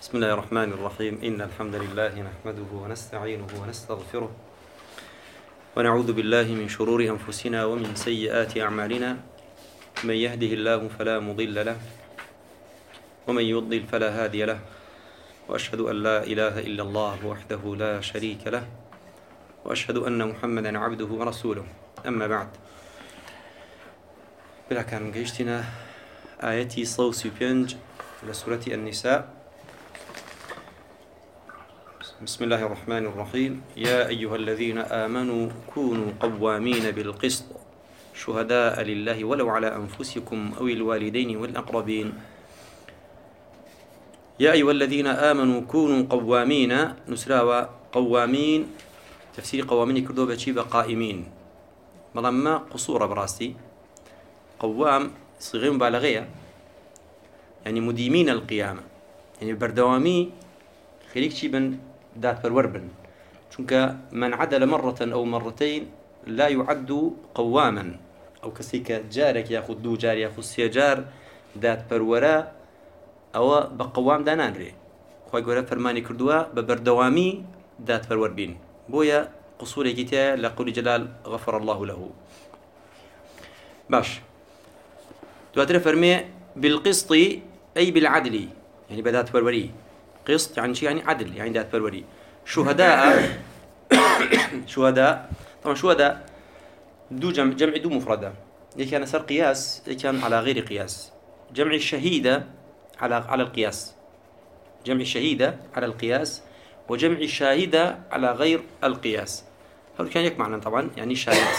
بسم الله الرحمن الرحيم. إن الحمد لله نحمده ونستعينه ونستغفره ونعوذ بالله من شرور أنفسنا ومن سيئات أعمالنا. من يهده الله فلا مضل له ومن يضلل فلا هادي له، وأشهد أن لا إله إلا الله وحده لا شريك له، وأشهد أن محمدا عبده ورسوله. أما بعد، بلا كان قيشتنا آياتي صوصي بينج لسورة النساء. بسم الله الرحمن الرحيم. يا أيها الذين آمنوا كونوا قوامين بالقسط شهداء لله ولو على أنفسكم أو الوالدين والأقربين. يا أيها الذين آمنوا كونوا قوامين. نسراوى قوامين، تفسير قوامين كردو بشي قائمين، ملما قصور براستي. قوام صيغة مبالغية، يعني مديمين القيامة، يعني بردوامي خليك شي بن ذات بروربن، چونك من عدل مرة أو مرتين لا يعد قواما، أو كسيك جارك ياخذ دو جار ياخذ سي جار ذات برورا أو بقوام دانانري. خوي قولا فرماني كردوا ببردوامي ذات بروربين، بويا قصور كتاب لقول جلال غفر الله له. باش دواتر فرمي بالقسط أي بالعدل، يعني بذات بروري. قسط يعني شيء يعني عدل، يعني ذات بروري. شهداء شهداء طبعا شهداء دو جمع دو مفردة، كان صار قياس، كان على غير قياس. جمع الشهيدة على القياس، جمع الشهيدة على القياس، وجمع الشاهدة على غير القياس. هذا كان يك معنى طبعا، يعني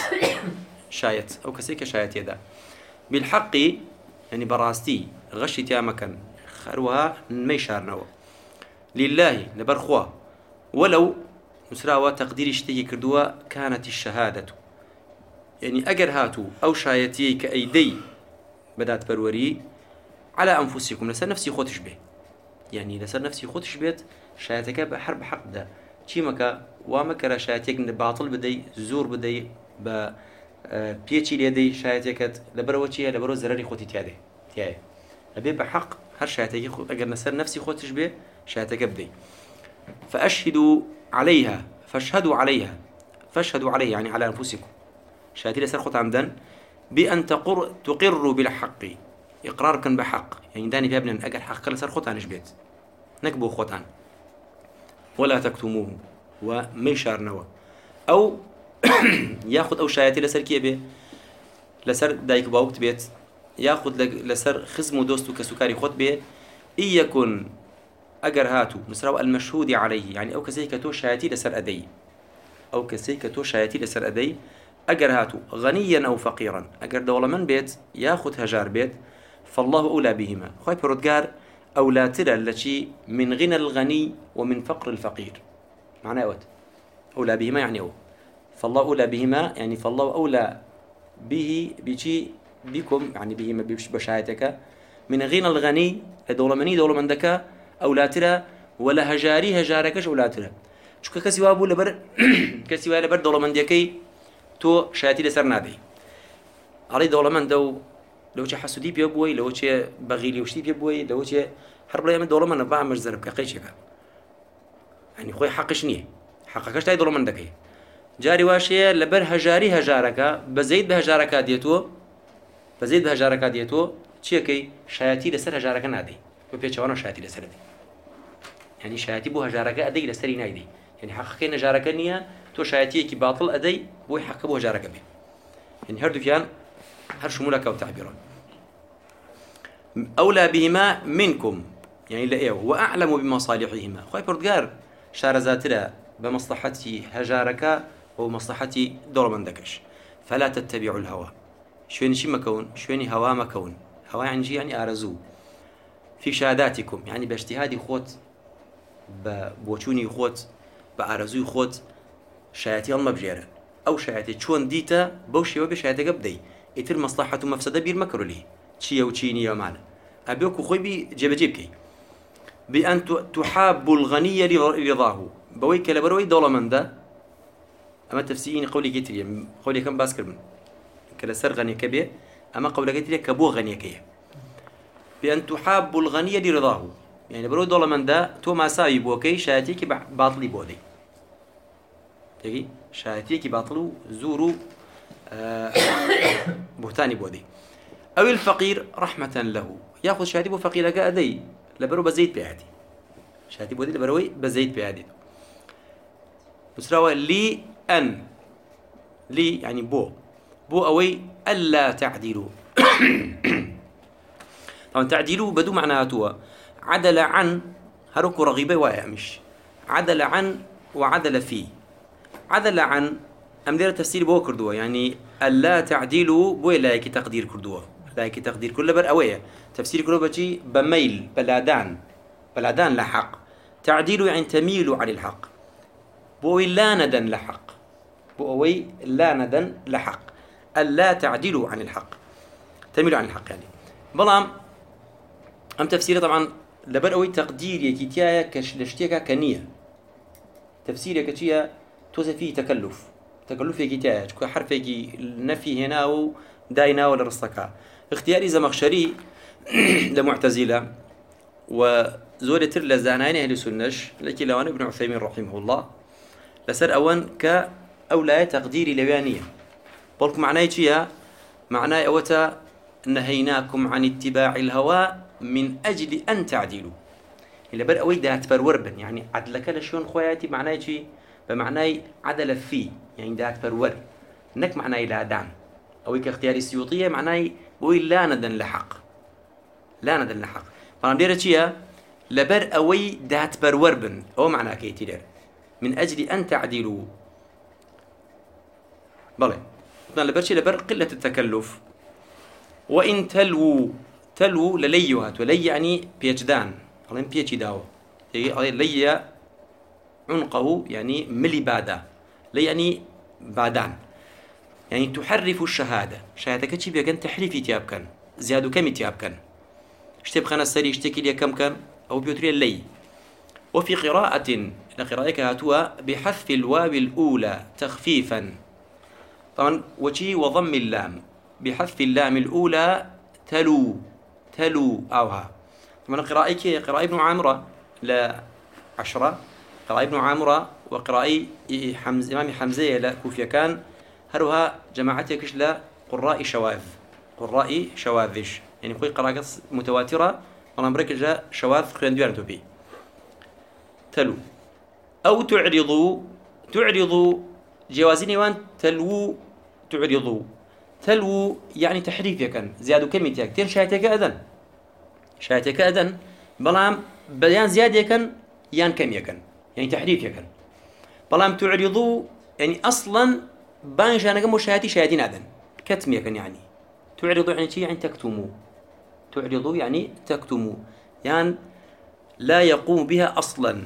شايت أو كسيك شايت يدا بالحق، يعني براستي غشي تامكن خروها ميشار نوا لله لبرخوا، ولو نسراوى تقدير اشتهي كردوا كانت الشهادة، يعني أجر هاتو أو شايتي كأيدي بدات بروري على أنفسكم، لسر نفسي خوتش به، يعني لسر نفسي خوتش بيت شايتك بحرب حق ده شي مكا ومكر شايتك باطل بدي زور بدي ب بيتشي ليدي شايتك لبروتشي لبرو زراري خوتي تيادي تياي أبي بحق هر شايتك أجر نسر نفسي خوتش به شايتك بدي. فأشهدوا عليها، فاشهدوا عليها، فاشهدوا عليها يعني على أنفسكم. شهادي لسر خط عمدا بأن تقروا بالحق، إقرار كان بحق، يعني داني في ابن أجر حق لسر خط عن بيت نكبوا خط عن ولا تكتموه وميشار نوا، أو ياخذ أو شهادي لسر كيبه لسر دايك باوكت بيت ياخذ لسر خزم دوستو كسكاري خط به إن يكن أجر هاتو نسراو المشهود عليه، يعني أو كسيك تو شهادي لسر أدي، أو كسيك تو شهادي لسر أدي أجر هاتو غنيا أو فقيرا. أجر دولة من بيت ياخذ هجار بيت فالله أولى بهما. خوي برودجار أولى ترى التي من غنى الغني ومن فقر الفقير، معناه أوت أولى بهما يعني أو فالله أولى بهما، يعني فالله أولى به بشي بكم، يعني بهما بشهادتك من غنى الغني دولة مني دولة من دكا أولى ترى ولا هجاري هجاركش أولى ترى. شو كسي وابو لبر كسي وابو لبر دولة من ديكي تو شهادتي لسر نادي علي دولة من دو لو شيء حسودي بيبوي، لو شيء بغيلي وشتي بيبوي، لو شيء حرب لي من دولة من بعمل مجزرب كقيشك، يعني خوي حقش نيه حقكش تاي دولة من دكي جاري واشية لبر هجاري هجارك بزيد بهجارك ديتو، بزيد بهجارك ديتو شيء شهادتي لسر هجارك نادي وبيتشوانا شهادتي لسر دي، يعني شهادتي بو هجارك أدي لسري نايدي، يعني حقك هجارك نية تو شهادتي كي باطل أدي بو حق بو هجارك به، يعني هردو كيان هر شمولك أو تعبيرا. أولى بهما منكم يعني لأيه وأعلم بمصالحهما. خوي بردقار شارزاتنا بمصلحتي هجارك ومصلحتي دور من دكش، فلا تتبعوا الهوى. شويني شي مكون شويني هوا مكون، هوا يعني شي يعني آرزو في شهاداتكم، يعني باجتهادي خوت بوچوني خوت بآرزوي خوت شهادتي الله بجيرة أو شهادتي شون ديتا بوشي وبشهادتك بدي يتر مصلحة ومفسدة بير مكرو ليه تشي وتشيني ومعنى أبيوكو خوي بي جيبكي بأن تحاب الغني لرضاه بويك لبروي دولة من ده. أما تفسيرين قولي كتير قولي كم باسكر من كلا سر غني كبير، أما قولي كتير كبو غني كيه بأن تحاب الغني لرضاه، يعني برو دولة من دا تو ما ساوي بوكي شهادتك باطلي بودي تيجي شهادتك باطلو زورو بهتاني بودي أو الفقير رحمة له يأخذ شهادتي بفقير أدي لبرو بزيت بيعدي شهادتي بودي لبروي بزيت بيعدي مسراوة لي أن لي يعني بو أوي ألا تعدلوا طبعا تعدلوا بدو معناها توا عدل عن هروكو رغيبة وايا مش عدل عن وعدل فيه عدل عن أمدير تفسير بو كردوه يعني ألا تعدلوا بو لايكي تقدير كردوه لايكي تقدير كل بر أوية تفسير كردوه بجي بميل بلادان لحق تعديلوا يعني تميلوا عن الحق بوي لا ندى لحق بوي لا ندى لحق ألا تعدلوا عن الحق تميلوا عن الحق يعني بلام أم تفسيره طبعا لبر أوي تقدير يكيتيا كشلشتيكا كنية تفسير يكتيا توزع فيه تكلف يكيتيا كل حرف يجي النفي هنا أو داينا ولا رصكا اختياري زمخشري لمعتزلة وزورة لزانين أهل سنش لكن لوان ابن عثيمين رحمه الله لسر أوان كأولاية تقدير لوانية بلك معناه شيء معناه أوتا نهيناكم عن اتباع الهوى من أجل أن تعدلوا إلا بر أوي ده تبروربن يعني عدلك لشون خوياتي معناه شيء بمعناه عدل فيه يعني ده تبرور إنك معناه لا دان أوي كاختيار السيوطية معناه بوي لا ندن لحق فأنا دير شيء لبر أوي ده تبروربن أو معناه كيتي دير من أجل أن تعدلوا بلى لبر قلة التكلف وإن تلو لليها ولي يعني بيجدان الله بيجي داو لي عنقه يعني ملي بادا لي يعني بادان يعني تحرف الشهادة شهادة كتشي بيكن تحريفي تيابكن زيادو كم تيابكن اشتبخنا السري اشتكي لي كم كان أو بيوتري اللي وفي قراءة لقراءتك هاتوا بحذف الواو الأولى تخفيفا طبعا وشي وضم اللام بحذف اللام الأولى تلو أوها طبعا قراءة ابن عامرة ل10 قراءة ابن عامرة وقراءة إمام حمزة لكوفيا كان هروها جماعتك لا قراء شواذش يعني خوي قراءة متواترة والله مريك جاء شواذ خلال دوان توبي تلو أو تعرضوا جوازين وان تلو يعني تحريف يكن زيادو كلمة يكتين شايتك أذن بلام بيان زياد يكن يان كم يكن يعني تحريف يكن بلام تعرضوا يعني أصلا بان شانك شهادين أذن كتم يكن يعني تعرضوا يعني شيء يعني تكتموا تعرضوا يعني تكتموا يعني لا يقوم بها أصلا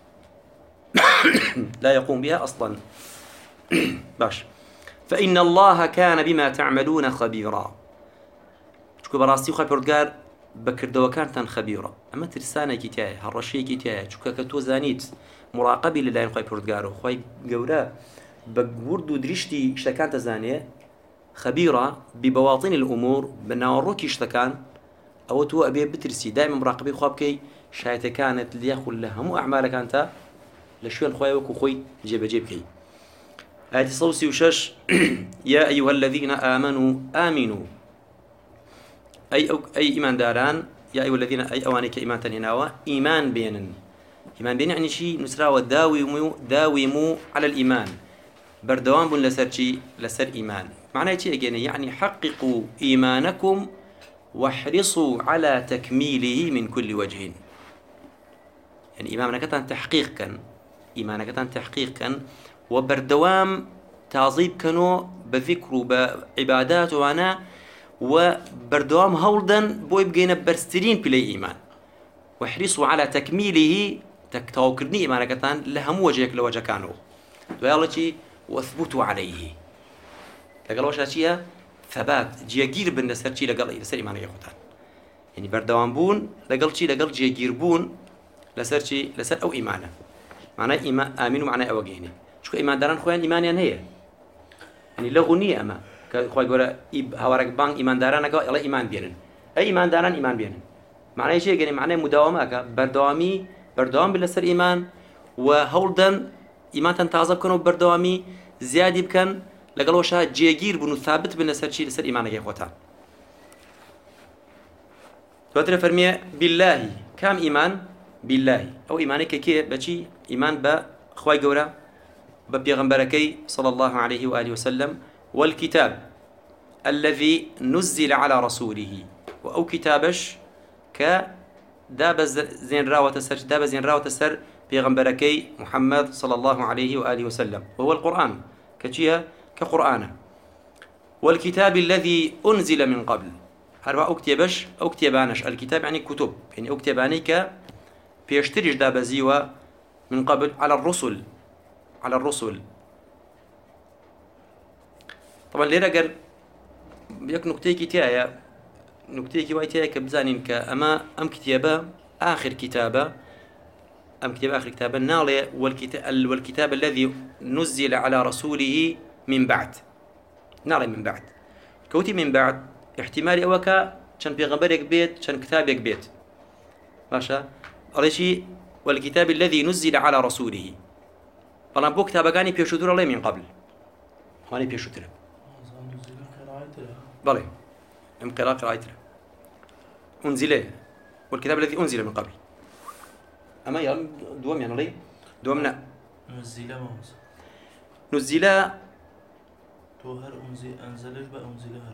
باش فإن الله كان بما تعملون خبيرا شكو براستي خو پردگار بكردوكانتان خبيرا اما ترسانه كيتاي هرشي كيتاي شكو كتو زانيت مراقبه لله خو پردگارو خو گورا بورد دريشتي اشتكانت زانيه خبيرا ببواطن الامور بناوروكي اشتكان او تو ابي بترسي دائما مراقبي خوابكي شايته كانت لياخذ لها مو اعمالك انت لشوين خويا وكو خوي جيبكي آية صوصي وشش يا أيها الذين آمنوا أي إيمان داران يا أيها الذين أي أوانيك إيمان تنهناوا إيمان بين يعني شيء نسرا داوموا على الإيمان بردوان بن لسر إيمان معناه شيء يعني حققوا إيمانكم واحرصوا على تكميله من كل وجه يعني إيمانك تحقيق كان وبردوام تعظيب كانوا بذكر وبعبادات وانا وبردوام هولدن بو بقينا برسترين بلي إيمان واحرصوا على تكميله تكتوكرني إيمانكتان لهم وجهك لوجه كانوا ويالتي واثبتوا عليه لقال وش هاتشيها ثبات جيجير بالنسر شي لقال لسر إيمانك يخوتان يعني بردوام بون لقال جيجير بون لسر أو إيمانه معناه إيمان آمنوا معناه أوجيني شو إيمان داران خوان إيمانيان هي يعني لغنية أما كخوي يقول هوارك بان إيمان داران أقول الله إيمان بينن أي إيمان داران إيمان بينن معناه شيء يعني معناه مداومة بردوام بالسر إيمان وهولدن إيمان تنتعظب كانوا بردوامي زيادة بكن لقالوشها جيجير بنو ثابت بالنسر شيء لسر إيمان يا إخوتان توتر فرمي بالله كم إيمان بالله أو إيمانك كي بشي إيمان بخواي جورا ببيغمبركي صلى الله عليه وآله وسلم والكتاب الذي نزل على رسوله وأو كتابش ك داب زين راوة سر بيغمبركي محمد صلى الله عليه وآله وسلم وهو القرآن كتشيها كقرآن والكتاب الذي أنزل من قبل هربا أكتبش أو كتبانش الكتاب يعني كتب يعني أكتباني بيشتريش داب زيوة من قبل على الرسل طبعا ليرا قال بيك نكتيكي تايا نكتيكي وايتايا كبزانين كأما أم كتابة آخر كتابة آخر كتابة نالي والكتاب الذي نزل على رسوله من بعد نالي من بعد كوتي من بعد احتمالي أوكا كان بيغمبرك بيت كان كتابك بيت باشا أريشي والكتاب الذي نزل على رسوله طبعا بو كتابكاني بيشوتر الله من قبل هاني بيشوتر بلى ام قراءة أنزل والكتاب الذي أنزل من قبل أما يا دوم يعني لي دومنا نزل توهر أنزل بقى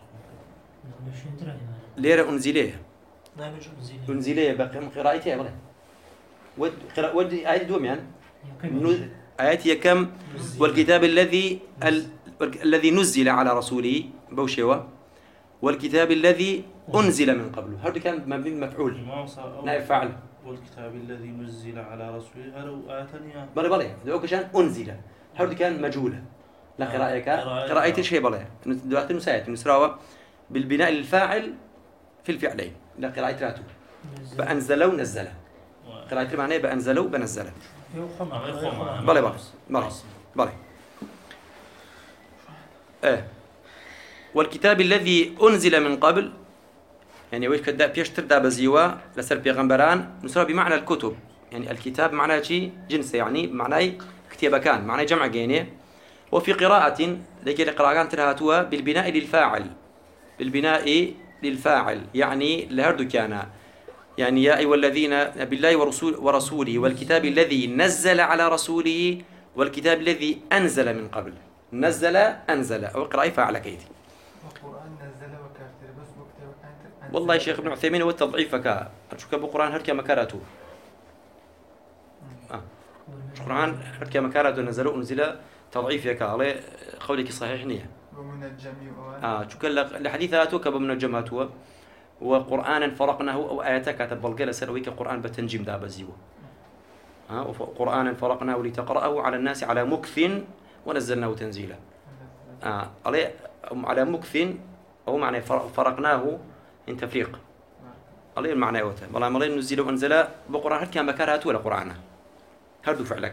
ليرة أنزليه أنزليه بقى قراءتها بلى ود آية دوم يعني آيات هي كم والكتاب الذي نزل على رسوله بوشوا والكتاب الذي أنزل من قبله هذا كان مبني مفعول نائب فاعل والكتاب الذي نزل على رسوله هل آتني بلى ذوك كان أنزل هذا كان مجهولة لا قراءة شيء بلى دلوقتي نسيت نسراوة بالبناء الفاعل في الفعلين لا قراءة راتو بأنزلوا نزله قراءة معناه بأنزلوا بنزله بلى والكتاب الذي أنزل من قبل يعني ويش كدا بيشتر دا بزيوا لسر بيغمبران نسرى بمعنى الكتب يعني الكتاب معناه شيء جنس يعني معناه كتابة كان معناه جمع جيني وفي قراءة لكي القراءات ترهاتوا بالبناء للفاعل يعني لهردو كان يعني يا أيها الذين بالله ورسوله والكتاب الذي نزل على رسوله والكتاب الذي أنزل من قبل أنزل أو قراءة فاعل كيدي القرآن نزل وكافر بس وكتاب والله يا شيخ ابن عثيمين هو التضعيف كا أشوف بالقرآن هركي مكارته القرآن هركي مكارته نزل تضعيف يا كا قولك صحيح نية ومنجم شو كلا لحديثاته كبمنجماته وقرآنا فرقناه أو آياتك تبلغ سرويك قرآن بتنجيم دا بزيوه وقرآنا فرقناه لتقرأه على الناس على مكث ونزلناه تنزيلا على مكث أو معنى فرقناه إن تفريق عليه المعنى أوته والله مالين نزل وأنزل بقرآن هل كان مكارهته ولا قرآنه هردو فعلك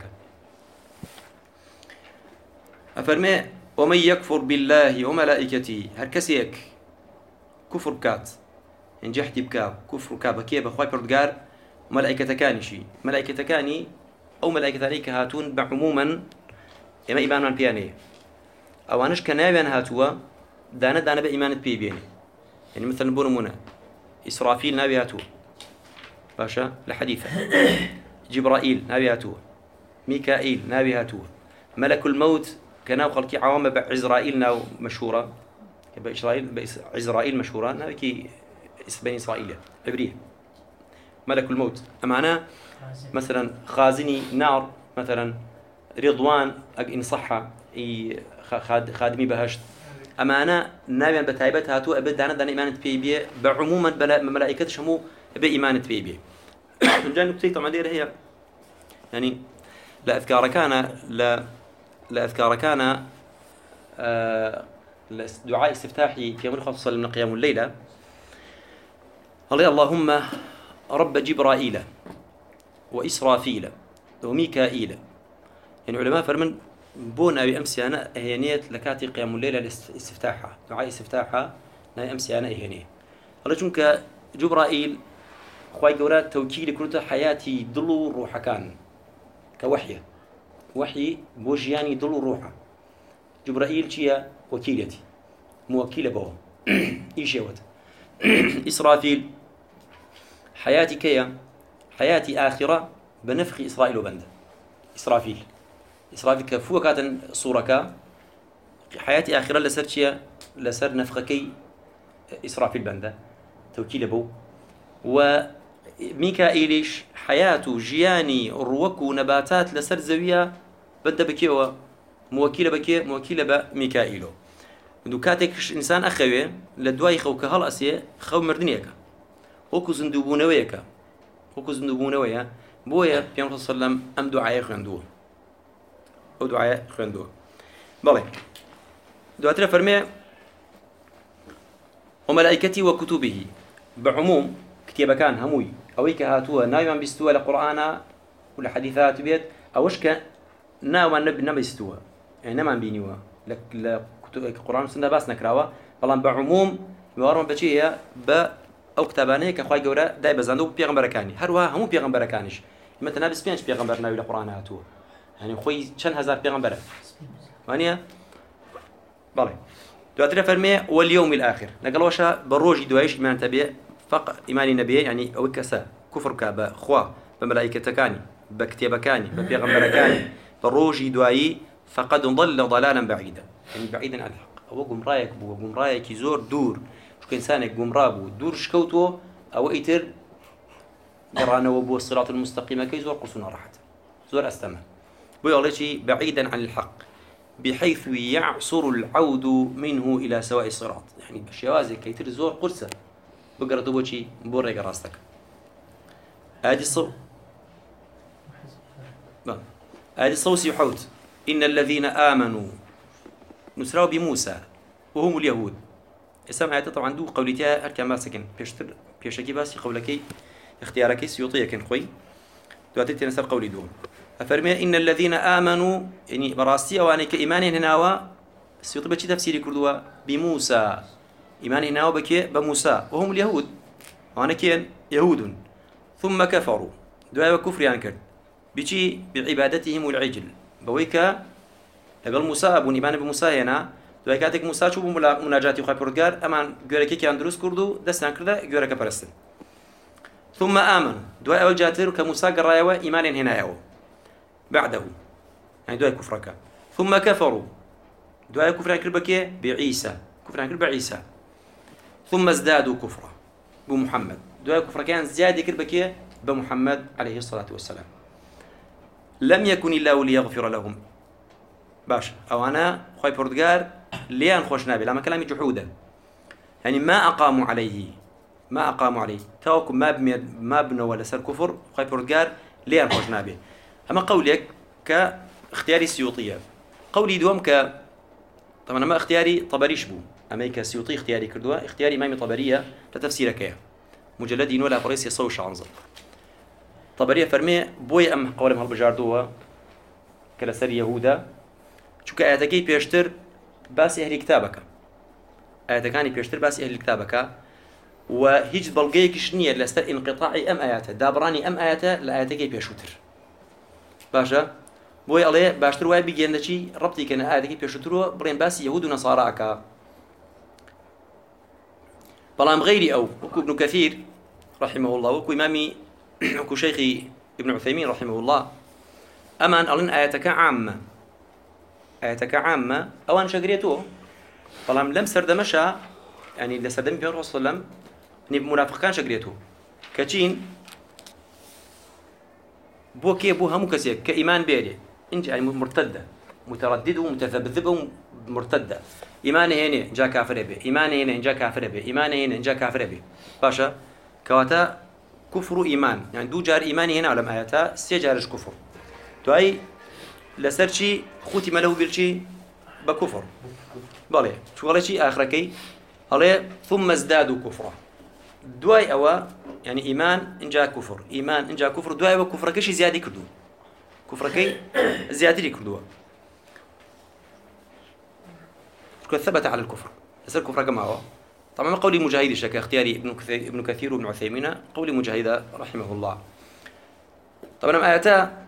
أفرمي ومن يكفر بالله وملائكته هركسيك كفر كات إن جحتي بكاب كفر كاب كيف أخوي بردقار ملائكة كاني شيء ملائكة كاني أو ملائكة ثانيك هاتون بعموما إما إيمان من بيانيه أو أناش كنابيان هاتوا دانا بإيمان بيبيني يعني مثلا بونمونا إسرافيل نابي هاتوا باشا لحديثة جبرائيل نابي هاتوا ميكائيل نابي هاتوا ملك الموت كناو خلقي عوامة بعزرائيل ناو مشهورة عزرائيل مشهورة نابي بني إسرائيل عبرية ملك الموت أمانا مثلا خازني نار مثلا رضوان إن صحة خادمي بهشت أمانة نابيا بتايبت هاتو أبد دانا إيمان بيبي بعموما بلا ملائكة شمو بإيمان بيبي جانب كتير طبعا دير هي يعني لا أذكار كان دعاء استفتاحي في يوم الخمس من قيام الليلة اللهم رب جبرائيل وإسرافيل وميكائيل يعني علماء فرمن بونا بأمسي أنا إهانيت لكاتي قيام الليلة دعاء استفتاحها نا أمسي أنا إهانية الله جنك جبرائيل خواي جورا توكيل كروتا حياتي ضلو روحا كان كوحية وحي بوجياني ضلو روحا جبرائيل شيا وكيلتي موكلة بوا إيش يوت إسرافيل حياتي كيا حياتي آخرة بنفخ إسرائيل وبند إسرافيل كفوة كاتن صورة حياتي آخرة لسر شيا لسر نفخكي إسرافيل بنده توكيل بو وميكائيليش حياته جياني روكو نباتات لسر زوية بده بكيوا موكلة بميكائيلو دو كاتك إنسان أخوي لدواي خو كهال أسيه خو مردنيك وكو زندوبونويك بويا بيان صلى الله عليه وسلم أم دعاء خندوه بله دعاء فرمي وملائكتي وكتبه بعموم كتاب كان هموي أويك هاتوا نايما بيستوى لقرآن ولا حديثات بيت أوشك نايما نبيستوى يعني نما بينيوا القرآن والسنة باس نكراوه بلان بعموم بوارم بشي هي أو كتابانه كخواي جورا داي بزندو بيغمبر كاني هروا همو بيغمبر كانش مثلا نابس بينش بيغمبر ناوي القرآن هاتوه يعني خوي شن هزار بيغمبر مانيا بالي دواتنا فرمي واليوم الآخر نقول وشا بروجي دوايش إيمان تبي فق إيمان النبي يعني أو كسا كفر كابا خوا بملائكة كاني بكتاب كاني ببيغمبر كاني بروجي دواي فقد ضل ضلالا بعيدا يعني بعيدا عن الحق أو قم رايك يزور دور شو إنسانك قم رابو دور شكوتو أو إيتر قرانا وبو الصراط المستقيم كي زور قصنا راحت زور أستمع بيقول شيء بعيدا عن الحق بحيث يعصر العود منه إلى سواء الصراط يعني بشيوازك كي ترزور قرصة بقرأ دوبوشي بوريك راستك هذه الصوص يحوت إن الذين آمنوا نسروا بموسى وهم اليهود السمع طبعا دو قولتها أركا ما سكن بيشتكي باسي قولكي اختياركي سيوطية كن خوي دواتي تنسر قولي دوم أفرمي إن الذين آمنوا يعني براستي أواني كإيماني هناوا سيوطي بشي تفسيري كردوا بموسى إيماني هناوا بكي بموسى وهم اليهود وأنا كين يهود ثم كفروا دعاء كفر ينكر بشي بعبادتهم العجل بويكا لقال موسى أبو إيمان بموسى هنا دعاء كاتك موسى شو بمناجاتي وخاي بردقار أمان جوركي كان دروس كردو دستان كردا جورك برستن ثم آمنوا دعاء أول جاتر كموسى قرايوا إيمان هناوا بعده يعني دعاء كفرك ثم كفروا دعاء كفر ينكر بكي بعيسى كفر ينكر بعيسى ثم ازدادوا كفرا بمحمد دعاء كفر كان زيادة كربكي بمحمد عليه الصلاة والسلام لم يكن الله ليغفر لهم باش أو أنا خوي بردقار ليان خوش نابي لما كلامي جحودا يعني ما أقاموا عليه تاوكم ما بنوا ولا سر كفر خوي بردقار ليان خوش نابي أما قولك كاختياري السيوطية قولي دوم طبعا ما اختياري طبريش بو أما كسيوطي اختياري كردوا اختياري إمامي طبرية لتفسيرك يا مجلدين ولا بريس يصوش عنزل طبرية فرمي بوي أم قولهم هالبجاردوها كالسر يهودا شو كآياتكي بيشتر باس أهل كتابك آياتكاني بيشتر باس أهل كتابك وهيج بلغيك شنية لستر انقطاعي أم آياته دابراني أم آياته لآياتكي بيشوتر باشا بوي عليه باشتر واي بيجينا شيء ربطي كان آياتكي بيشوتروا برين باس يهود ونصاراك بلام غيري أو وكو ابن كثير رحمه الله وكو إمامي وكو شيخي ابن عثيمين رحمه الله أمان ألين آياتك عامة أو أن شجريته بلام لم سردمشا يعني لسردم بيان رسول الله نب منافق كان شجريته كتشين بو كي بو هم كسيك كإيمان بيري إنت يعني مرتدة متردد ومتذبذب ومرتدة إيمانه هنا جا كافر به إيمانه هنا جا كافر به إيمانه هنا جا كافر به باشا كواتا كفر إيمان يعني دو جار إيمانه هنا على آياتا سي جارش كفر تو أي لسرشي خوتي مله بالشي بكفر بالي شو قال شيء آخر كي عليه ثم ازدادوا كفرا دواي أوا يعني إيمان إن جاء كفر إيمان إن جاء كفر دواي وكفر كشي زيادة كردو كفر كي زيادة كردو ثبت على الكفر يصير كفر كما هو طبعا قولي مجاهد شك اختياري ابن كثير وابن عثيمين، قولي مجاهد رحمه الله. طبعا آياتا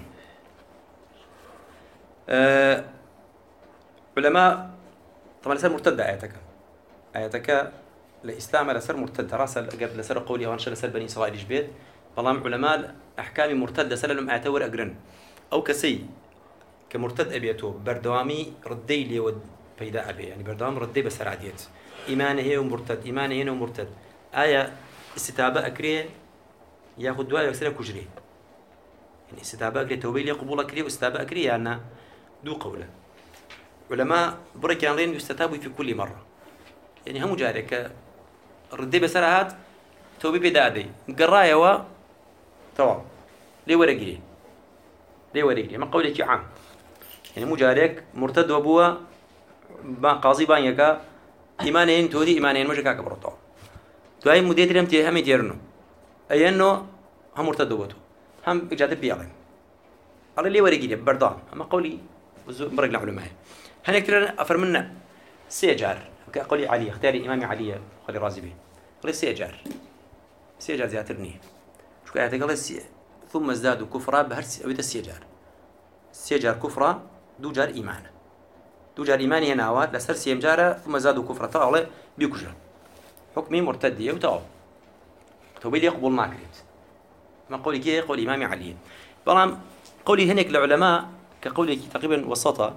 علماء طبعا لسر مرتد آياتك الإسلام لسر مرتد راسا قبل لسر قولي وانشر لسر بني إسرائيل جبيت بلام علماء أحكام مرتد سلم آياتا ورأقرن أو كسي كمرتد أبيته بردوامي ردي لي ود بيداء أبي يعني بردوام ردي بسر عديت إيمانه هي ومرتد إيمانه هنا ومرتد آية استتابة أكريه ياخذ دواء يكسر كجري يعني استتابة أكريه توبيل قبول أكريه واستتابة أكريه يعني دو قوله علماء بركانين يستتابوا في كل مرة يعني هم جارك ردي بسرعات توبي بدادي قرايه و تمام ليه ورقي ما قولك عام يعني مجارك مرتد وابوه ما قاضي بانيكا إيمانين تودي إيمانين مش كاك برطو تو هاي مدير لم هم يتيرنو أي إنه هم مرتد وبتو هم إجادة بيعلم على ليه ورقي بردان أما قولي مرق العلماء هنكتر أفرمنا سيجار قولي علي اختاري إمامي علي قولي رازي به قولي سيجار زياترني شو قاعد تقول ثم ازدادوا كفرا بهرس أو السيجار كفرا دو جار إيماني هنا وات لسر سيمجارة ثم زادوا كفرا طالع بيكجر حكمي مرتدية وتعب توبيل يقبل ناكريت ما قولي كي قول إمامي علي بلام قولي هناك العلماء كقولي تقريبا وسطة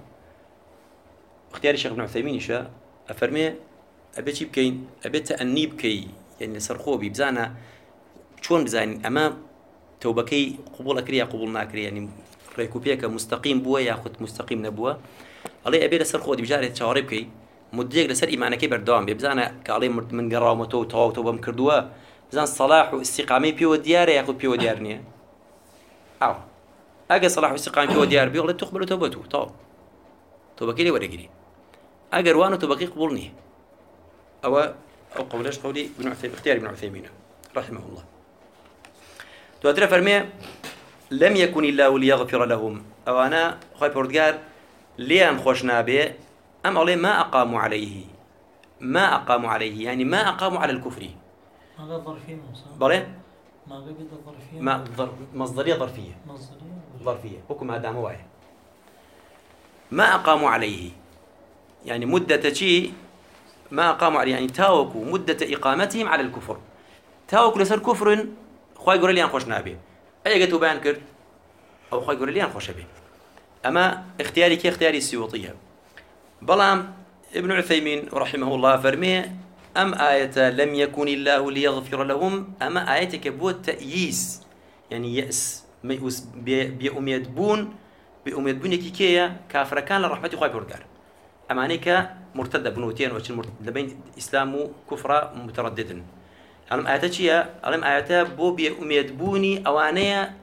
اختيار الشيخ ابن عثيمين شاء أفرمي أبي شيء بكين أبي تأني بكي يعني سرخوبي بزانا شون بزاني أما توبكي قبول أكري قبول ناكري يعني ريكوبيك مستقيم بوا ياخذ مستقيم نبوا علي أبي لسر خودي بجارة شوارب كي مديك لسر إيمانك بردوام بزانا كعلي من قرامته توبة مكردوا بزان صلاح واستقامة بيو ديار ياخذ بيو ديارني أو أجا صلاح واستقامة بيو ديار بيو تقبل توبته توبكي لي ورقي أجر وانو توبكي قبولني أو قولش قولي ابن عثيمين اختيار ابن عثيمين رحمه الله تودر فرمي لم يكن الله ليغفر لهم أو أنا خوي بردقار ليان خوشنا به أم عليه ما أقاموا عليه يعني ما أقاموا على الكفر هذا ظرفية بله ما قبل الظرفية ما مصدرية ظرفية حكم هذا هو ما أقاموا عليه يعني مدة شيء ما أقاموا عليه يعني تاوكوا مدة إقامتهم على الكفر تاوكوا لسر كفر خوي يقول لي أنا خوش نابي أي قتوا بان كرد أو خوي يقول لي أنا خوش أبي أما اختياري كي اختياري السيوطية بلام ابن عثيمين رحمه الله فرميه أم آية لم يكن الله ليغفر لهم أما آية كبوت تأييس يعني يأس بأميد بون كيكية كافر كان لرحمة خوي بردار أمانيك مرتدة بنوتين وش لبين إسلام كفر مترددا علم آياتها علم آياتها بو بأميد بوني أوانية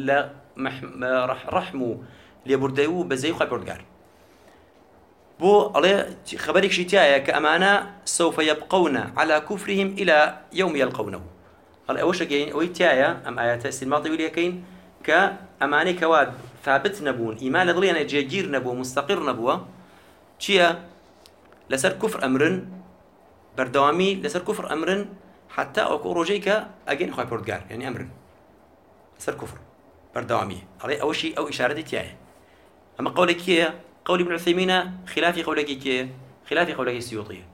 رحمو ليبرديو بزي خوي بردار بو عليه خبرك شتايا كأمانة سوف يبقون على كفرهم إلى يوم يلقونه على أوش جين ويتايا أم آيات السلماطي وليكين كأمانة كواد ثابت نبون إيمان ضلينا جيجير نبو مستقر نبو شيا لسر كفر أمرن بردوامي لسر كفر أمرن حتى أكو روجيك أجين خوي بردقار يعني أمرن لسر كفر بردوامي عليه أول شيء أو إشارة تايا أما قولك كيه قول ابن عثيمين خلاف قولك كيه خلاف قولك السيوطية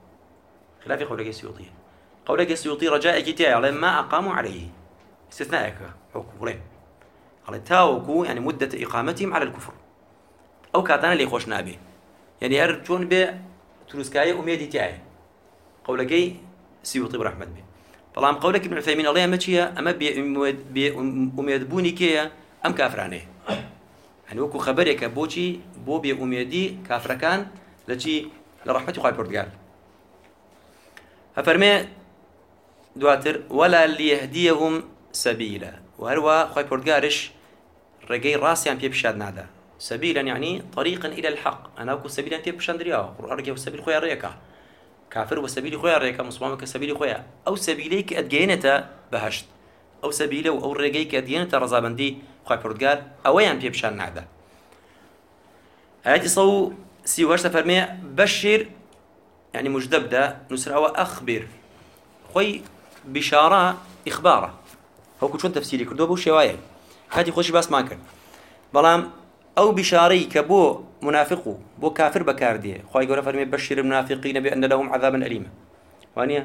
قولك السيوطي رجائك تايا على ما أقاموا عليه استثنائك حكورين على تاوكو يعني مدة إقامتهم على الكفر أو كاتانا اللي خوش نابي يعني أرجون بتروسكاية أميدي تاعي قولك سيوطي برحمة به طالما قولك ابن عثيمين الله يمشي أما بأميد بوني كيا أم كافرانه يعني وكو خبرك بوشي بو بأميدي كافر كان لشي لرحمة خوي بردقال هفرمي دواتر ولا ليهديهم سبيلا وهروا خوي بردقارش رجي راسي عم بيبشاد نادا سبيلا يعني طريقا إلى الحق أنا أقول سبيلا بيبشاد درياه أرجع سبيل خويا ريكا كافر وسبيل خويا ريكا مسلم كسبيل خويا أو سبيليك أدجينته بهشت أو سبيله أو رجيك أدجينته رزابندي خوي بردقال أويان بيبشاد نادا آيات صو سيوهاش تفرمي بشر يعني مجدب دا نسر أو أخبر خوي بشارة إخباره هو كل تفسيري كردو بو شوايه هاتي خوشي باس ما كرد بلام أو بشاري كبو منافقو بو كافر بكارديه خوي يقول فرمي بشر المنافقين بأن لهم عذابا أليما وانيا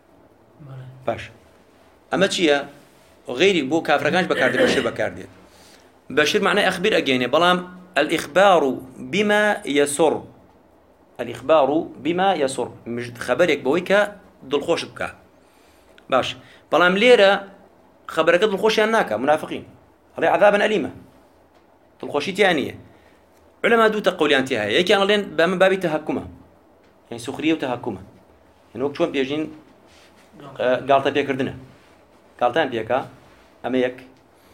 باش أما تشيا وغيري بو كافر كانش بكاردي بشر بكارديه بشر معناه أخبر أجيني بلام الإخبار بما يسر الإخبار بما يسر مش خبرك بويكا دل خوش بكا باش بلام ليرة خبرك دل خوش يناكا منافقين هذا عذابا أليما دل خوشي تانية علماء دو تقولي أنتها يكي أنا لين بمن باب تهكمة يعني سخرية وتهكمة يعني وقت شوان بيجين قالتا بيكردنا قالتان بيكا أما يك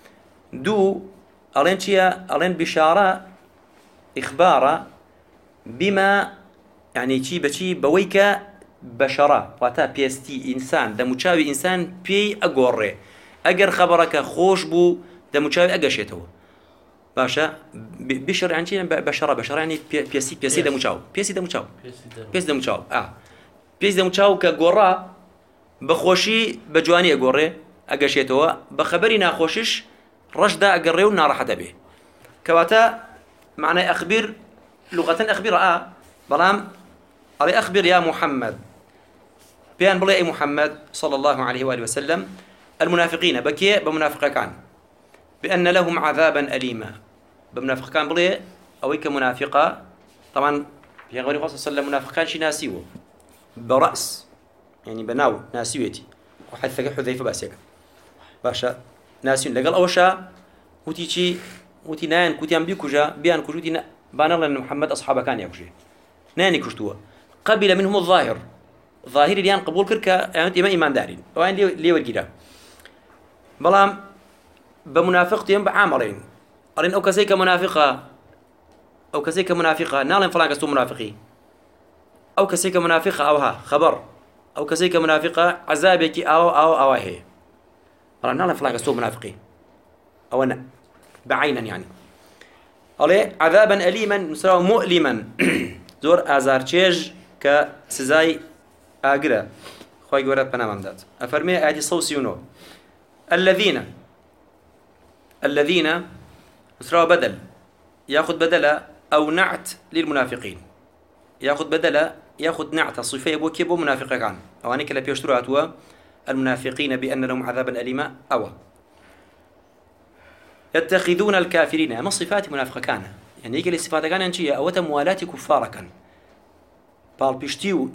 دو ألين شيا ألين بشارة إخبارة بما يعني شي بشي بويكا بشرة واتا بيستي إنسان دموشاوي إنسان بي أقوري أجر خبرك خوش بو دموشاوي أقشيته باشا بشر يعني شيء بشرة يعني بيسي دموشاو بيسي دموشاو بيسي دموشاو كقورا بخوشي بجواني أقوري أقشيته بخبري ناخوشش رشدا أقريو نار حدا به كواتا معنى أخبر لغة أخبر بلام علي أخبر يا محمد بيان بلي محمد صلى الله عليه وآله وسلم المنافقين بكي بمنافق كان بأن لهم عذابا أليما بمنافق كان بلي أويك منافقة طبعا في غير خاصة صلى منافق كان شي ناسيوه برأس يعني بناو ناسيوتي وحثك حذيفة باسيك باشا ناسيون لقال أوشا وتي نان كوتي أم بيكوجا بيان كوجوتي بانغلا أن محمد أصحابه كان يكوجي ناني كشتوا قبل منهم الظاهر ظاهر اليان قبول كركا يعني ما إيمان دارين وين ليه ورجيلا بلام بمنافقتهم بعامرين أرين أو كسيك منافقة نالن فلان كستو منافقي أو كسيك منافقة أوها خبر أو كسيك منافقة عذابك أو هي أرين نالن فلان كستو منافقي أو أنا بعينا يعني عليه عذابا أليما مسرا مؤلما زور أزارتشيج كسزاي آجرا خوي جورات بنام دات أفرمي أدي صوصيونو الذين مسرا بدل يأخذ بدلا أو نعت للمنافقين يأخذ نعت الصفة يبو كيبو منافق كان أو أنك لا بيشتروا أتوا المنافقين بأن لهم عذابا أليما أو يتخذون الكافرين ما صفات منافق كان يعني يجي الصفات كان أنشية أو تموالات كفار كان بالبشتيو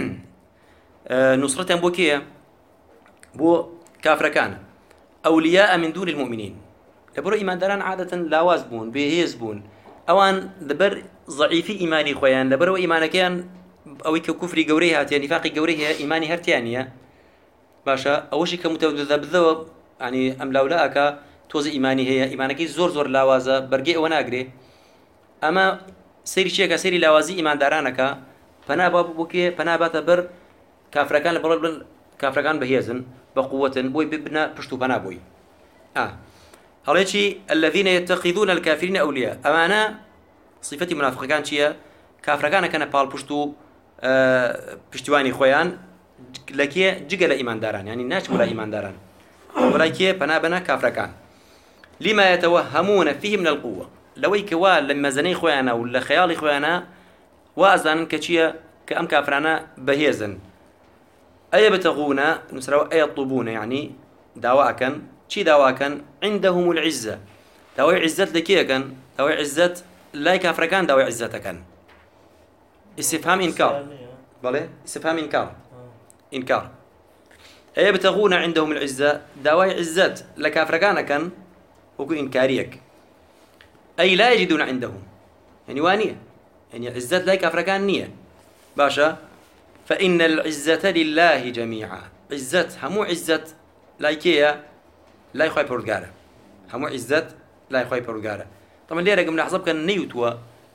نصرة بوكية بو كافر كان أولياء من دون المؤمنين لبرو إيمان داران عادة لاواز بون بيهيز بون أوان لبر ضعيفي إيماني خويان لبرو إيمانا كان أو كفري قوريها يعني نفاقي قوريها إيماني هرتيانية باشا أوشي كمتوذذ بالذوب يعني أم لولاك توزي إيماني هي إيمانك زور لاوازة برقي وناقري أما سيري شيكا سيري لاوازي إيمان دارانك فنا بابو بوكي فنا بات بر كافركان لبرو كافركان بهيزن بقوة بوي ببنا بشتو فنا بوي هلأشي الذين يتخذون الكافرين أولياء أمانا صفتي منافق كان شيء كافر كان بال بشتو بشتواني خويان لكي جقل إيمان داران يعني ناش ولا إيمان داران ولكي بنا كافر كان لما يتوهمون فيه من القوة لو يكوال لما زني خويانا ولا خيالي خويانا وأزان كشيء كأم كافرانا بهيزن أي بتغون نسروا أي يطلبون يعني دعواء كان شي دعواء كان عندهم العزة دعواء عزة لكي كان دعواء عزة لا كافر كان دعواء عزة كان استفهام إنكار بله استفهام إنكار أي بتغون عندهم العزة دعواء عزة لكافر كان وكو إنكاريك أي لا يجدون عندهم يعني وانية يعني عزة لا كافر كان نية باشا فإن العزة لله جميعا عزة همو عزة لايكيا لا يخوي بردقارة همو عزة لا يخوي بردقارة طبعا ليه رقم لحظة كان نيوتوا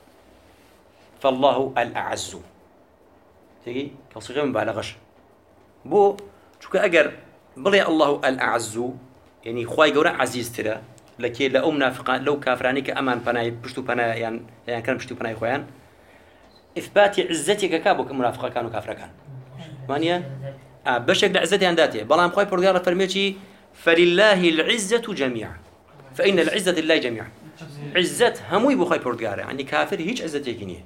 فالله الأعز تيجي كصيغة مبالغش بو شو كأجر بلي الله الأعز يعني خواي جورا عزيز ترى لكي لا منافقان لو كافراني كأمان بناي بشتو بناي يعني كان بشتو بناي خوان إثبات عزتك كابوك منافقة كانوا كافر كان مانيا بشكل عزتي عنداتي بلام خوي بردار فرميتي فلله العزة جميعا فإن العزة لله جميعا عزة هموي بخوي بردار يعني كافر هيج عزتي كنيه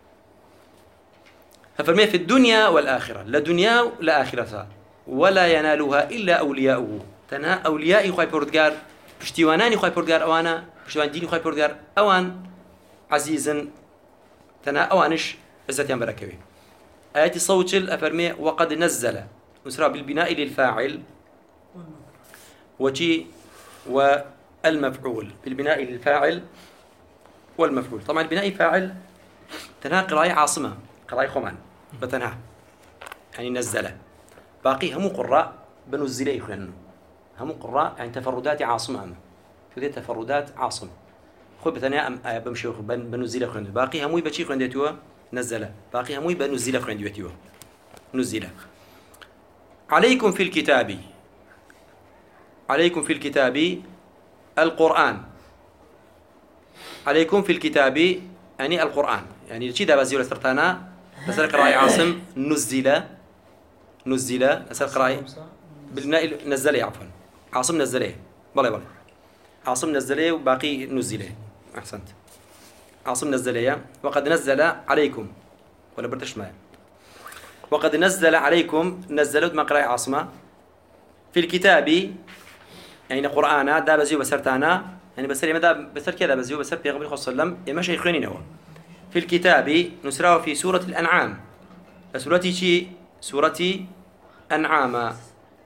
ففرمي في الدنيا والآخرة لا دنيا لا آخرة ولا ينالها إلا أولياؤه تنها أولياء خوي بردار پشتیوانانی خوای پروردگار ئەوانە پشتیوان دینی خوای پروردگار ئەوان عزیزن تەنها ئەوانش عزتیان بەرەکەوێ آياتي صوتل أفرمي وقد نزل نسرى بالبناء للفاعل وجي والمفعول بالبناء للفاعل والمفعول طبعا البناء فاعل تنها قراءة عاصمة قراءة خمان بتنها يعني نزل باقي هم قراء بنزل يخلنه هم قراء يعني تفردات عاصمة شو تفردات عاصمة خو بتنها بمشي بنزل يخلنه باقي هم يبشي خلندتوا نزل باقي هم بنزل خلندتوا نزل عليكم في الكتاب عليكم في الكتاب القرآن عليكم في الكتاب يعني القرآن يعني كذا بزيو لسرتانا بسر قراءة عاصم نزل بسر قراءة بالناء نزل عفوا عاصم نزله بلا عاصم نزله وباقي نزله أحسنت عاصم نزله وقد نزل عليكم ولا برتش ما وقد نزل عليكم نزلت ما قراءة عاصمة في الكتاب يعني قرآن دا بزيو بسرتانا يعني بسر ماذا بسر كذا بزيو بسر بيغمر صلى الله عليه وسلم يمشي يخوني هو في الكتاب نسراه في سورة الأنعام سورة شي سورة أنعام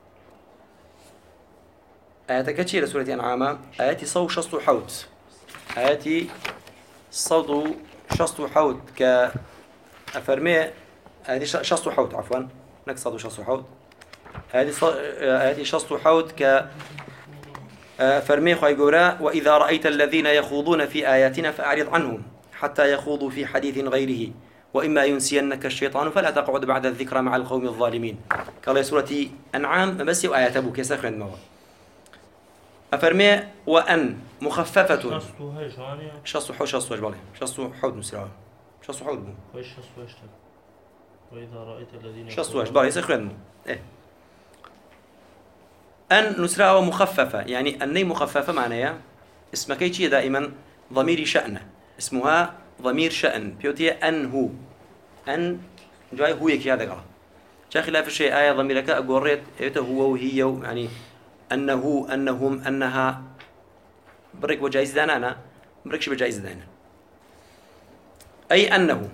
آيات كتير سورة أنعام آيات صو شصت حوت آيات صوت شصت حوت كأفرمي هذه شصت حوت عفوا نقصد شصت حوت هذه شصت حوت ك فرمي خوي جورا وإذا رأيت الذين يخوضون في آياتنا فأعرض عنهم حتى يخوضوا في حديث غيره وإما ينسينك الشيطان فلا تقعد بعد الذكرى مع القوم الظالمين قال سورة أنعام بس وآيات أبوك يسخن موا أفرمي وأن مخففة شص حوت بالي شص حوت مسرع شص حوت بو وإذا رأيت الذين شص بالي يسخن إيه أن نسرع مخففة يعني أني مخففة معناها اسمك شيء دائما ضمير شأن اسمها ضمير شأن بيوتي أنه أن جاي هو يكي هذا قال جاء خلاف الشيء آية ضميرك أقريت إيته هو وهي يعني أنه أنهم أنها بريك وجائز دانا أنا بريكش بجائز دانا أي أنه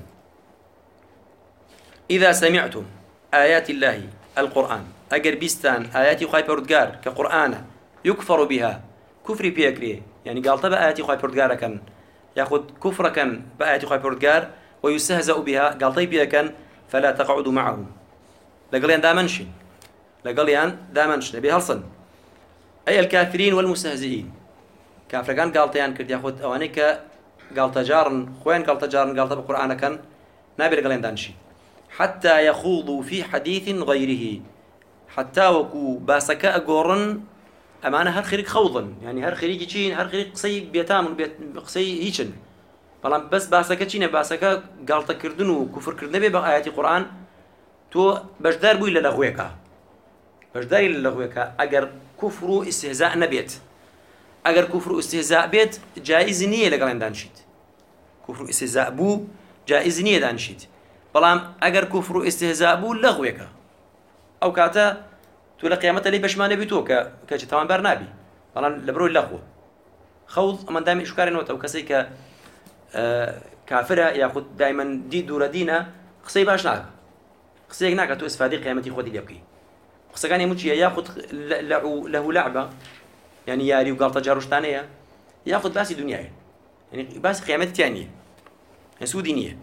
إذا سمعتم آيات الله القرآن أجر بيستان آياتي خاي بردقار كقرآن يكفر بها كفري بيكري يعني قال طبعا آياتي خاي بردقار كان يأخذ كفر كان بآياتي خاي بردقار ويستهزأ بها قال طيب كان فلا تقعدوا معهم لقليان دامنشن لقليان دامنشن بهالصن أي الكافرين والمستهزئين كافر كان قال طيان كرد يأخذ أوانيك قال تجارن خوين قال تجارن قال طب القرآن كان نابي لقليان دانشي حتى يخوضوا في حديث غيره حتى وكو باسكا أقورن أمانة هر خريق خوضا يعني هر خريق يجين هر خريق قصي بيتام قصي هيشن بلان بس باسكا تشين باسكا قال تكردن وكفر كردن بآيات القرآن تو بجدار بوي للغويكا بجدار للغويكا أجر كفر استهزاء نبيت أجر كفر استهزاء بيت جائز نية لقلن دانشيت كفر استهزاء بو جائز نية دانشيت بلان أجر كفر استهزاء بو لغويكا أو كاتا تقول قيامته لي باش ما نبيتو كاجي تمام برنابي والله لبرو اللغو خوض من دائما اشكار نوت او كسيك كافره ياخذ دائما دي دور دينا خصي باش ناك خصي هناك تو استفادي قيامتي خودي ليبكي خصي كان يمشي ياخذ له لعبه يعني ياري وقال تجارب ثانيه ياخذ باس دنياي يعني باس قيامتي ثانيه يعني سودينيه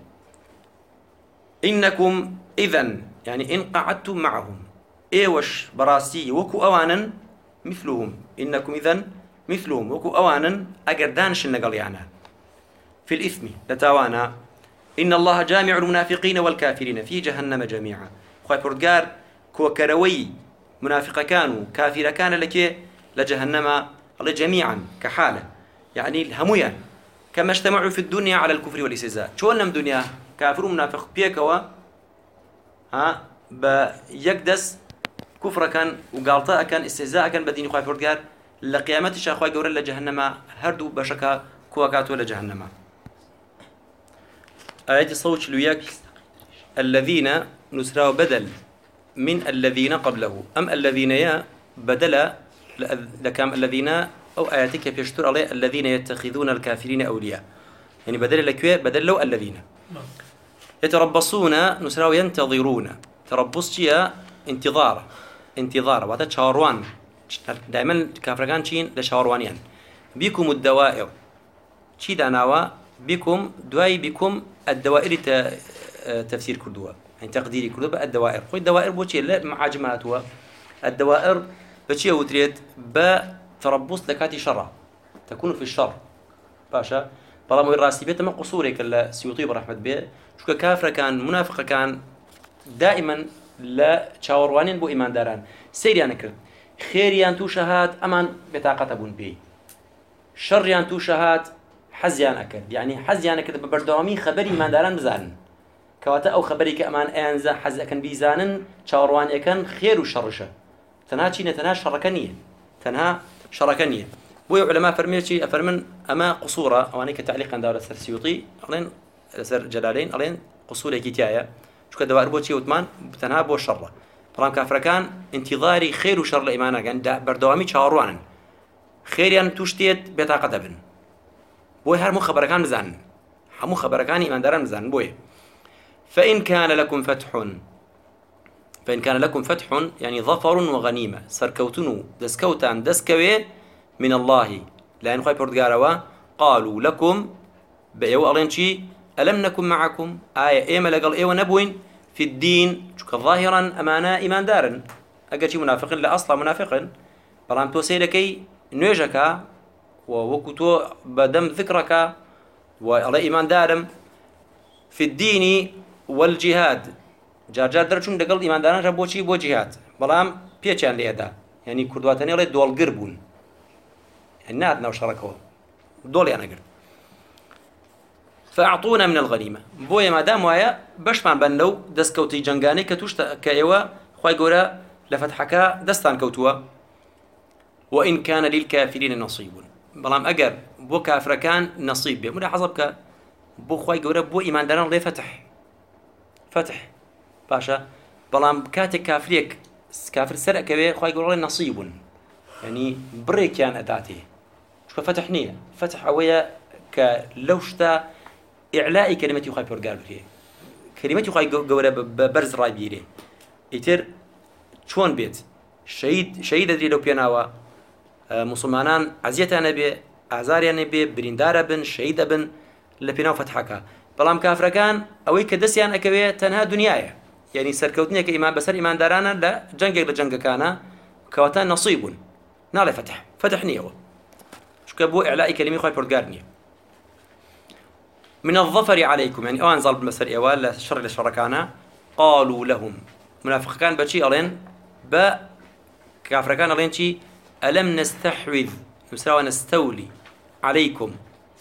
انكم اذا يعني ان قعدتم معهم ايوش براسي وكو اوانا مثلهم انكم اذا مثلهم وكو اوانا اقردانش النقليانا في الاثم لتاوانا ان الله جامع المنافقين والكافرين في جهنم جميعا خوي بردقار كوكروي منافق كانوا كافر كان لك لجهنم جميعا كحاله يعني الهمويا كما اجتمعوا في الدنيا على الكفر والاستهزاء شو لم دنيا كافر ومنافق بيكوا ها بيقدس كفر كان وقالطاء كان استهزاء كان بدين خوي فرقار لقيامة شاخوي جورا لجهنم هردو بشكا كواكات ولا جهنم. آيات الصوت لوياك الذين نسروا بدل من الذين قبله أم الذين يا بدل لكام الذين أو آياتك يشتر عليه الذين يتخذون الكافرين أولياء يعني بدل لكوي بدل لو الذين يتربصون نسروا ينتظرون تربص يا انتظار وهذا شاروان دائما كافرقان شين لشاروانيان بكم الدوائر شي داناوا بكم دواي بكم الدوائر تفسير كردوا يعني تقديري كردوا الدوائر خوي الدوائر بوشي لا معاجماتوا الدوائر بشي وتريد بتربص لكاتي شرع تكون في الشر باشا بلا مو الراسي بيت ما قصورك السيوطي برحمة بيه شو كافر كان منافق كان دائما لا شاوروانين بو إيمان داران سيريان كرد خيريان تو شهاد أمان بطاقة بون بي شريان تو شهاد حزيان أكد يعني حزيان أكد ببردوامي خبري إيمان داران بزانن كواتا أو خبري كأمان أنزا حز أكن بيزانن شاوروان أكن خير وشرشة تنها چينة تنها شركنية تنها شركنية بوي علماء فرميتي أفرمن أما قصورة أواني كتعليقا دولة سر سيوطي ألين سر جلالين ألين قصورة كتاية شو كدوائر بوتشي وثمان تنها بو الشر برام كافركان انتظاري خير وشر لإيمانا كان بردوامي شاوروانا خيريان توشتيت بطاقة بن بوي هر مو خبركان مزان همو خبركان إيمان داران مزان بوي فإن كان لكم فتح يعني ظفر وغنيمة سركوتنو دسكوتان دسكوي من الله لا ينخوي بردقاروا قالوا لكم بأيو ألينشي ألم نكن معكم آية إيما لقل إيوة نبوين في الدين شك ظاهرا أمانا إيمان دارن أقل شي منافقين لا أصلا منافقين بلان تو سيدكي نوجك ووكتو بدم ذكرك وعلى إيمان دارم في الدين والجهاد جار درچون دقل إيمان دارن ربوشي بو جهاد بلان بيچان ليدا يعني كردواتني على دول قربون يعني نادنا وشركوا دول يعني قرب فأعطونا من الغنيمة بويا ما دام ويا بشمان بنلو دسكوتي جنگاني كتوش كايوا خوي غورا لفتحكا دستان كوتوا وإن كان للكافرين نصيب بلام أجر بو كافر كان نصيب ملا حسبك بو خوي غورا بو إيمان داران لي فتح باشا بلام كاتك كافريك كافر سرق كبير خوي غورا نصيب يعني بريك كان أداتي شو فتحنيه فتح ويا كلوشتا إعلاء كلمة يخاي بورجار فيه كلمة يخاي جورا ببرز راي بيره يتر شون بيت شهيد أدري لو بيناوا مسلمانان عزية نبي أعزار نبي بريندار بن شهيد بن لبيناو فتحك بلام كافر كان أوي كدسيان أكوي تنها دنيايا يعني سركوتني كإيمان بسر إيمان دارانا لا لجنگ كان كواتان نصيب نال فتحني هو شو كبو إعلاء كلمة يخاي بورجارني من الظفر عليكم يعني أوان ظل بمسر إيوال لشر لشركانا قالوا لهم منافق كان بشي ألين كافر كان ألين شي ألم نستحوذ نسرى نستولي عليكم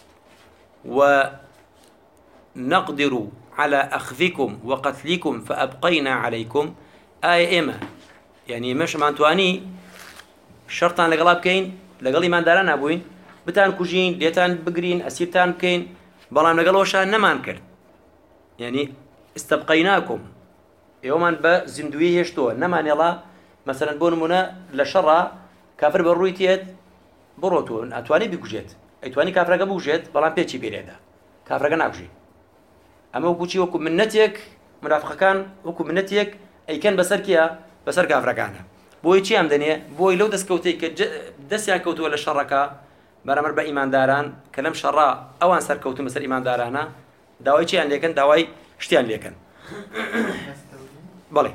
ونقدر على أخذكم وقتلكم فأبقينا عليكم إما يعني مش مانتواني شرطان لقلاب كين لقلي ما داران أبوين بتان كوجين ليتان بقرين أسيرتان كين بلام لقلوشان نمان كرد يعني استبقيناكم يوما بزندويه هشتو نمان يلا مثلا بون منا لشرع كافر برويتيت بروتون اتواني بيكوجيت اتواني كافر قبوجيت بلام بيتشي بيريدا كافر قناكوجي اما وكوشي وكو منتيك منافق كان وكو منتيك اي كان بسر كافر كان بوي چی ام دنيه بوي لو دسكوتي دسيان كوتو ولا شركه برامر با ایمان داران کلم شرع اوان سر كوتو مثل ایمان دارانا داوای چی ان لیکن داوای شتیان لیکن بله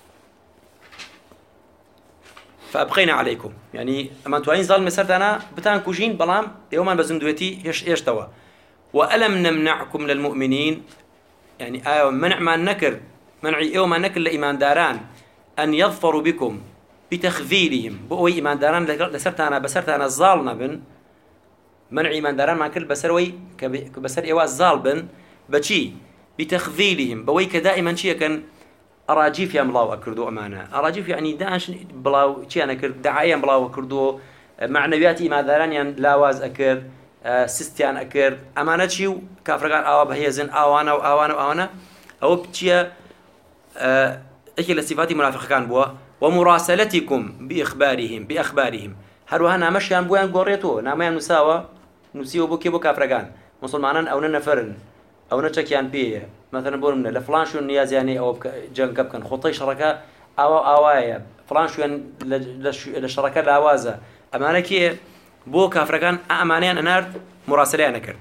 فابقينا عليكم يعني اما توين ظل مسرتنا بتان كوجين بلام يوما بزندوتي ايش توا والم نمنعكم للمؤمنين يعني منع ما نكر منعي يوم نكر لايمان داران ان يظفروا بكم بتخذيلهم بوي ايمان داران بسرتنا الظالنا بن منع ايمان داران ما كل بسروي كبسر ايوا الظال بن بشي بتخذيلهم بويك دائما شيء كان أراجيف يا ملاو أكردو أمانة أراجيف يعني داعش بلاو شيء أنا كرد دعاية بلاو أكردو معنوياتي ما داران يعني لاواز أكر سيستيان أكر أمانة شيء كافرقان أو بهيزن أوانا أو بتشيا إيش الصفات منافق كان بوا ومراسلتكم بأخبارهم هروها نامشيان بويان قريتو ناميان نساوا نسيو بو كيبو كافرقان مسلمانان أو ننفرن أو نتشكيان بيه مثلا بقولنا لفلان شو النياز يعني أو جنكب كان خطي شركة أوايا فلان شو للشركة الأوازة أمانة كي بو كافرقان أمانيان أنار مراسلين أكر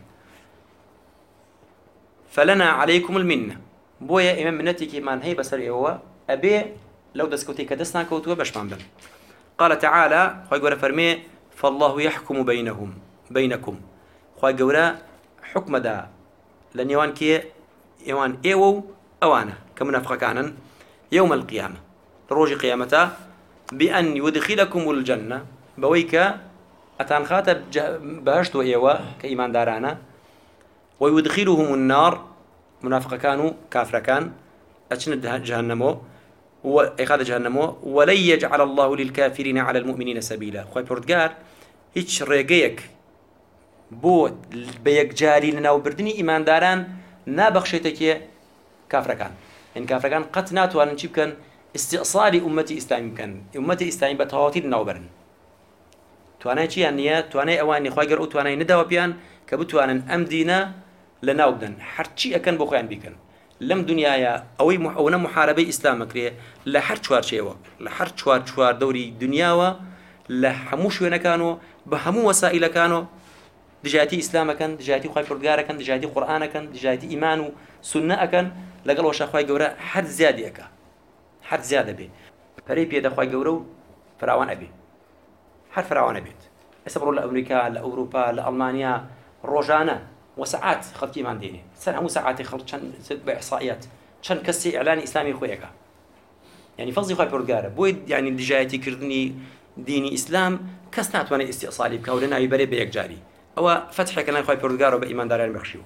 فلنا عليكم المنة بويا إمام منتي كمان هي بسري هو أبي لو دسكوتي كدسنا كوتوا بشمان بن قال تعالى خوي قورا فرمي فالله يحكم بينكم خوي قورا حكم دا لأن يوان كي يوان إيوو أوانا كمنافق كانا يوم القيامة روج قيامته بأن يدخلكم الجنة بويك أتان خاتب بهشتو إيوا كإيمان دارانا ويدخلهم النار منافق كانوا كافر كان أجن جهنمو وإخذ جهنمو ولن يجعل الله للكافرين على المؤمنين سبيلا خوي بردقار هيش ريقيك بو بيك جاري لنا وبردني إيمان داران نابخشيتك كافر كان إن كافر كان قتنات وأن نجيب كان استئصال أمتي إسلامي كان أمتي إسلامي بتواتي لنا وبرن تواناي شيء أنيا تواناي أواني خوي قرؤ تواناي ندوا بيان كبتوانا أمدينا لنا وبدن حرشي أكن بخوان بيكن لم دنيايا أو محاربة إسلام كريه لحر شوار شيء لحر شوار دوري دنياوا لحموش وين كانوا بهمو وسائل كانوا دجاتي إسلام كان دجاتي خوي بردقار كان دجاتي قرآن كان دجاتي إيمان وسنة كان لقل وش خوي جورا حد زيادة أكا حد زيادة به فري بيد خوي جورو فرعون أبي حد فرعون أبيت أسبروا لأمريكا لأوروبا لألمانيا روجانا وساعات خلط إيمان ديني سنة مو ساعات خلط شن بإحصائيات شن كسي إعلان إسلامي خويك يعني فضي خوي بردقار بويد يعني دجاتي كردني ديني إسلام كسنات وانا استئصالي بكولنا يبري بيك جاري أو فتح كلام خوي بردقار وبإيمان دارين بخشيو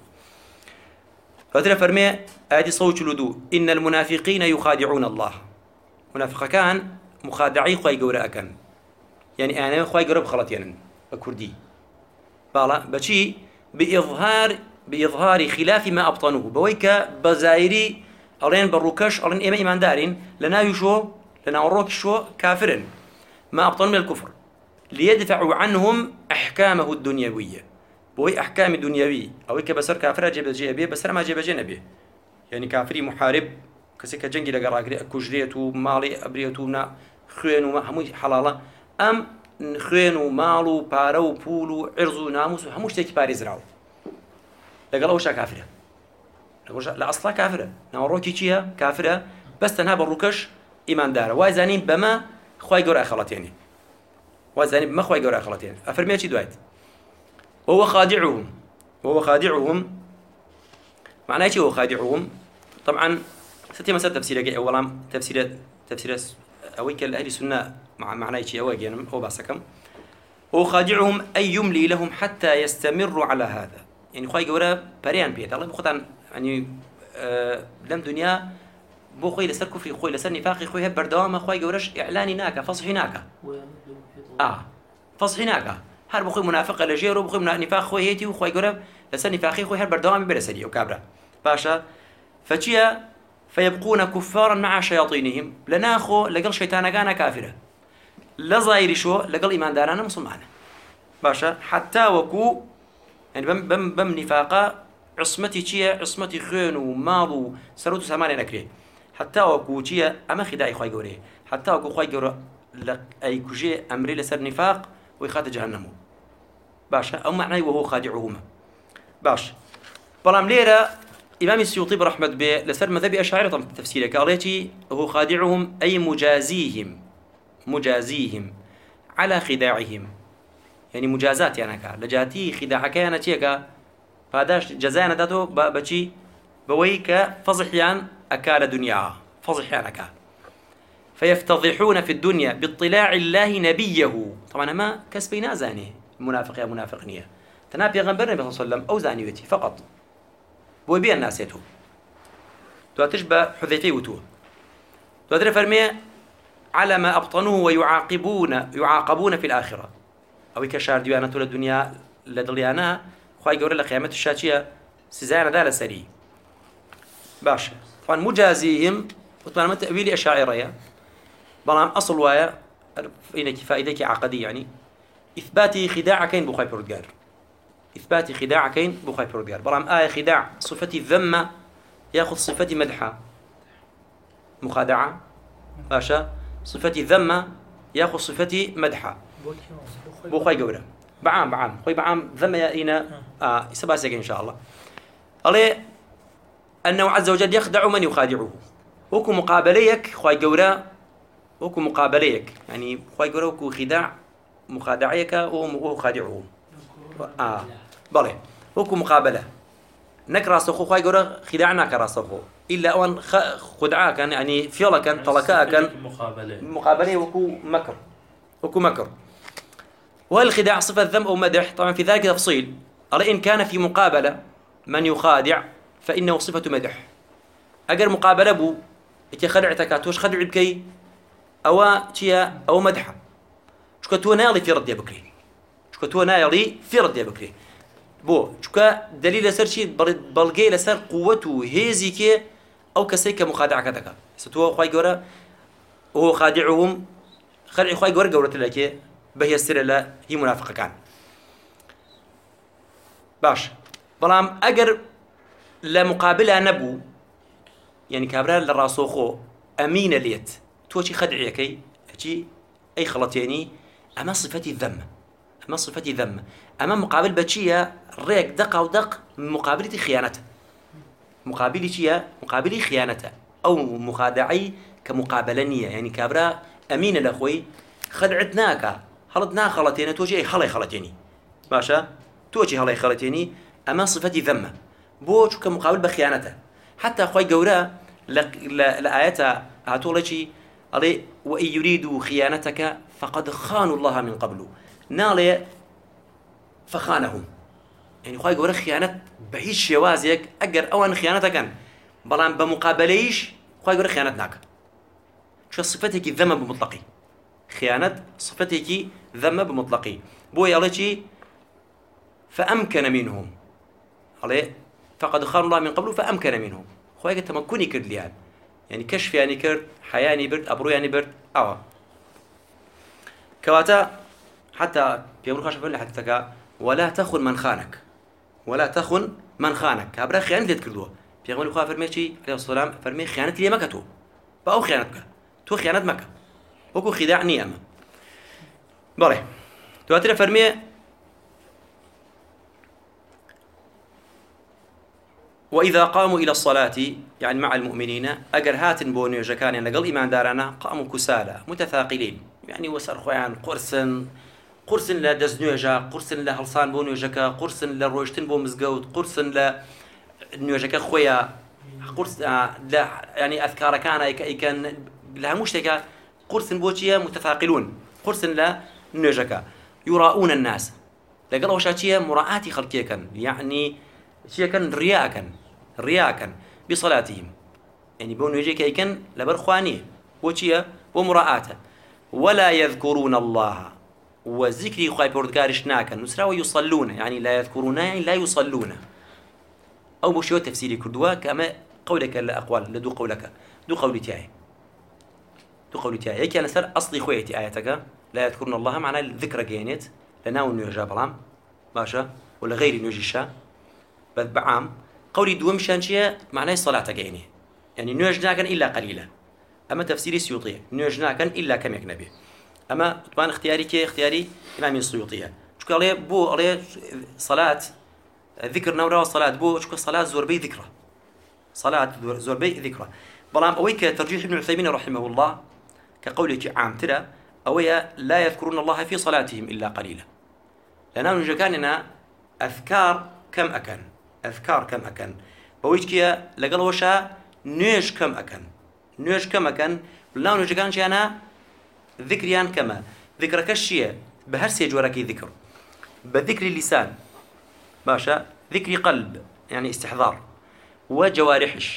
فترى فرمي آدي صوت الودو إن المنافقين يخادعون الله منافق كان مخادعي خوي جورا كان يعني أنا خوي جرب خلط يعني بكردي بالا بشي بإظهار خلاف ما أبطنوه بويك بزايري أرين بروكش أرين إما إيمان دارين لنا يشو لنا وروك شو كافرين ما أبطن من الكفر ليدفعوا عنهم أحكامه الدنيوية بوي أحكام الدنيوي أو كبسر كافر جيب جيبه بسر ما جيب جنبه يعني كافري محارب كسك جنگي لقراقري كجريتو مالي أبريتونا خوينو ما همو حلالة أم خوينو مالو بارو بولو عرضو ناموس هموش تيكي باري زراو لقال أوشا كافرة لا أصلا كافرة نوروكي چيها كافرة بس تنها بالروكش إيمان دارة وايزانين بما خواي قرأ أخلطيني وايزانين بما خواي قرأ أخلطيني أفرمي أشي دوائد وهو خادعهم معناه شيء هو خادعهم طبعا ستي مسألة تفسير أولا تفسير أويك الأهل السنة معناه شيء أويك يعني هو باسكم هو خادعهم أي يملي لهم حتى يستمروا على هذا يعني خواي قرأ بريان بيت الله بخطان يعني لم دنيا بو خوي لسر كفري خوي لسر نفاقي خوي هبر دوامه خوي قرش إعلاني ناكا فصحي ناكا فصحي ناكا هر بخوي منافق لجيرو بخوي نفاق خوي هيتي وخوي قرب لسر نفاقي خوي هبر دوامي برسلي وكابرا باشا فتشيا فيبقون كفارا مع شياطينهم لناخو لقل شيطانا كان كافرة لظاهر شو لقل إيمان دارانا مسلمانا باشا حتى وكو يعني بم نفاقا عصمتي تشيا عصمتي خيون وماضو سروت سماني نكري حتى وكو تشيا أما خداعي خوي قوري حتى وكو خوي قوري أي كوجي أمري لسر نفاق ويخاد جهنمو باشا أو معناه وهو خادعهما باش بلام ليرة إمام السيوطي برحمة به لسر مذهبي أشاعرة تفسيره قاليتي هو خادعهم أي مجازيهم على خداعهم يعني مجازات يعني لجاتي خداعك أنا تيكا فهذاش جزانا داتو بچي بويك فضحيان أكال دنيا فضحيان أكال فيفتضحون في الدنيا باطلاع الله نبيه طبعا ما كسبي نازاني منافق يا منافقنية تنابي غنبر النبي صلى الله عليه وسلم أو زانيوتي فقط بوي بيان ناسيته تشبه حذيفي وتوه دواتر فرمي على ما أبطنوه ويعاقبون في الآخرة أو كشار ديانة الدنيا لدليانا خواهي قول لقيامة الشاتية سزانا ذا لسري باشا طبعا مجازيهم وطبعا تأويل أشاعرية بلام أصل وايا إنك فائدك عقدي يعني إثباتي خداع كين بخاي بردقار إثباتي خداع كين بخاي بردقار بلام آية خداع صفتي ذمة يأخذ صفتي مدحة مخادعة باشا صفتي ذمة يأخذ صفتي مدحة بخاي قوله بعام خوي بعام ذم يأينا سباسك إن شاء الله عليه أنه عز وجل يخدع من يخادعه وكو مقابليك خوي قوله وكو مقابليك يعني خوي قوله وكو خداع مخادعيك وهو خادعه بلى وكو مقابلة نكرا سخو خوي قوله خداعنا كرا سخو إلا أن خدعا كان يعني فيلا كان طلقاء كان مقابلة وكو مكر والخداع صفة ذم أو مدح طبعا في ذلك تفصيل ألا إن كان في مقابلة من يخادع فإنه صفة مدح أجر مقابلة بو خدعتك توش خدع بكي أو مدحة شكتو نالي في رد يا بكري شكا دليل سر بلقي لسر قوته هيزيك أو كسيك مخادعة كذا ستوه خواي جورا وهو خادعهم خدع خواي جورا جورة لك بهي السر لا هي منافقة كان باش بلام أجر لمقابلة نبو يعني كابرا للراسوخو أمين ليت توشي خدعي كي أي خلطيني أما صفتي الذم أما مقابل بتشيا ريك دق أو دق مقابلتي خيانته مقابلي خيانته أو مخادعي كمقابلنية يعني كابرا أمين لأخوي خدعتناك هلطنا خلطيني توشي أي خلي خلطيني باشا توشي هلي خلطيني أما صفتي ذمة بوش كمقابل بخيانته حتى أخوي جورا لآياتها هاتولشي علي وإن يريدوا خيانتك فقد خانوا الله من قبل نالي فخانهم يعني أخوي جورا خيانة بعيد شوازيك أجر أوان خيانتك بلان بمقابليش أخوي جورا خيانتناك شو صفتك ذمة بمطلقي خيانة صفتك ذمة بمطلقي بوي عليكي فأمكن منهم عليه فقد خان الله من قبل فأمكن منهم خويا تمكني كرد ليان يعني كشف يعني كرد حياني برد أبرو يعني برد كواتا حتى بيقولوا خاش فين حتى ولا تخن من خانك أبرا خيانة اللي تكردوه بيقولوا خاف فرميشي عليه الصلاة والسلام فرمي خيانة لي مكتو بأو خيانتك تو خيانة مكة وكو خداع نيامة بره تواتر فرمي وإذا قاموا إلى الصلاة يعني مع المؤمنين أجر هات بوني جكان يعني لقل إيمان دارنا قاموا كسالى متثاقلين يعني وسر خوان قرسن لا دزنيوجا قرسن لا هلصان بوني جكا قرسن لا روشتن بو مزقود قرسن لا نيوجكا خويا قرس لا يعني أذكار كان لها مشتكى قرسن بوشيا متثاقلون قرسن لا نيوجكا يراؤون الناس لقل وشاتيا مراعاتي خلقيا يعني شيء كان رياء بصلاتهم يعني بون يجيك يكن لبرخوانيه وشيء ومراءاته ولا يذكرون الله وذكري خاي بوردغارش ناكن نسرا ويصلون يعني لا يذكرون يعني لا يصلون او بشيء تفسيري كردوا كما قولك لا اقوال لدو قولك دو قولتي هيك انا سر اصلي خويتي اياتك لا يذكرون الله معناه الذكر جينت لنا ونيجا بلام باشا ولا غير نيجيشا بعام قولي دوم شانشيا معناه الصلاة جيني يعني نيجنا كان إلا قليلا أما تفسيري السيوطية نيجنا كان إلا كم يكنبي أما طبعا اختياري إمام السيوطية شو قال بو عليه صلاة ذكر نورا والصلاة بو شو صلاة زوربي ذكرى صلاة زوربي ذكرى بلام أويك ترجيح ابن عثيمين رحمه الله كقولك عام ترى أويا لا يذكرون الله في صلاتهم إلا قليلا لأنه نجكاننا أذكار كم أكن بويجكيا لقال وشا نيش كم أكن لا نجكان شينا ذكريان كما ذكرك الشيء بهرسي جواركي ذكر بذكر اللسان باشا ذكر قلب يعني استحضار وجوارحش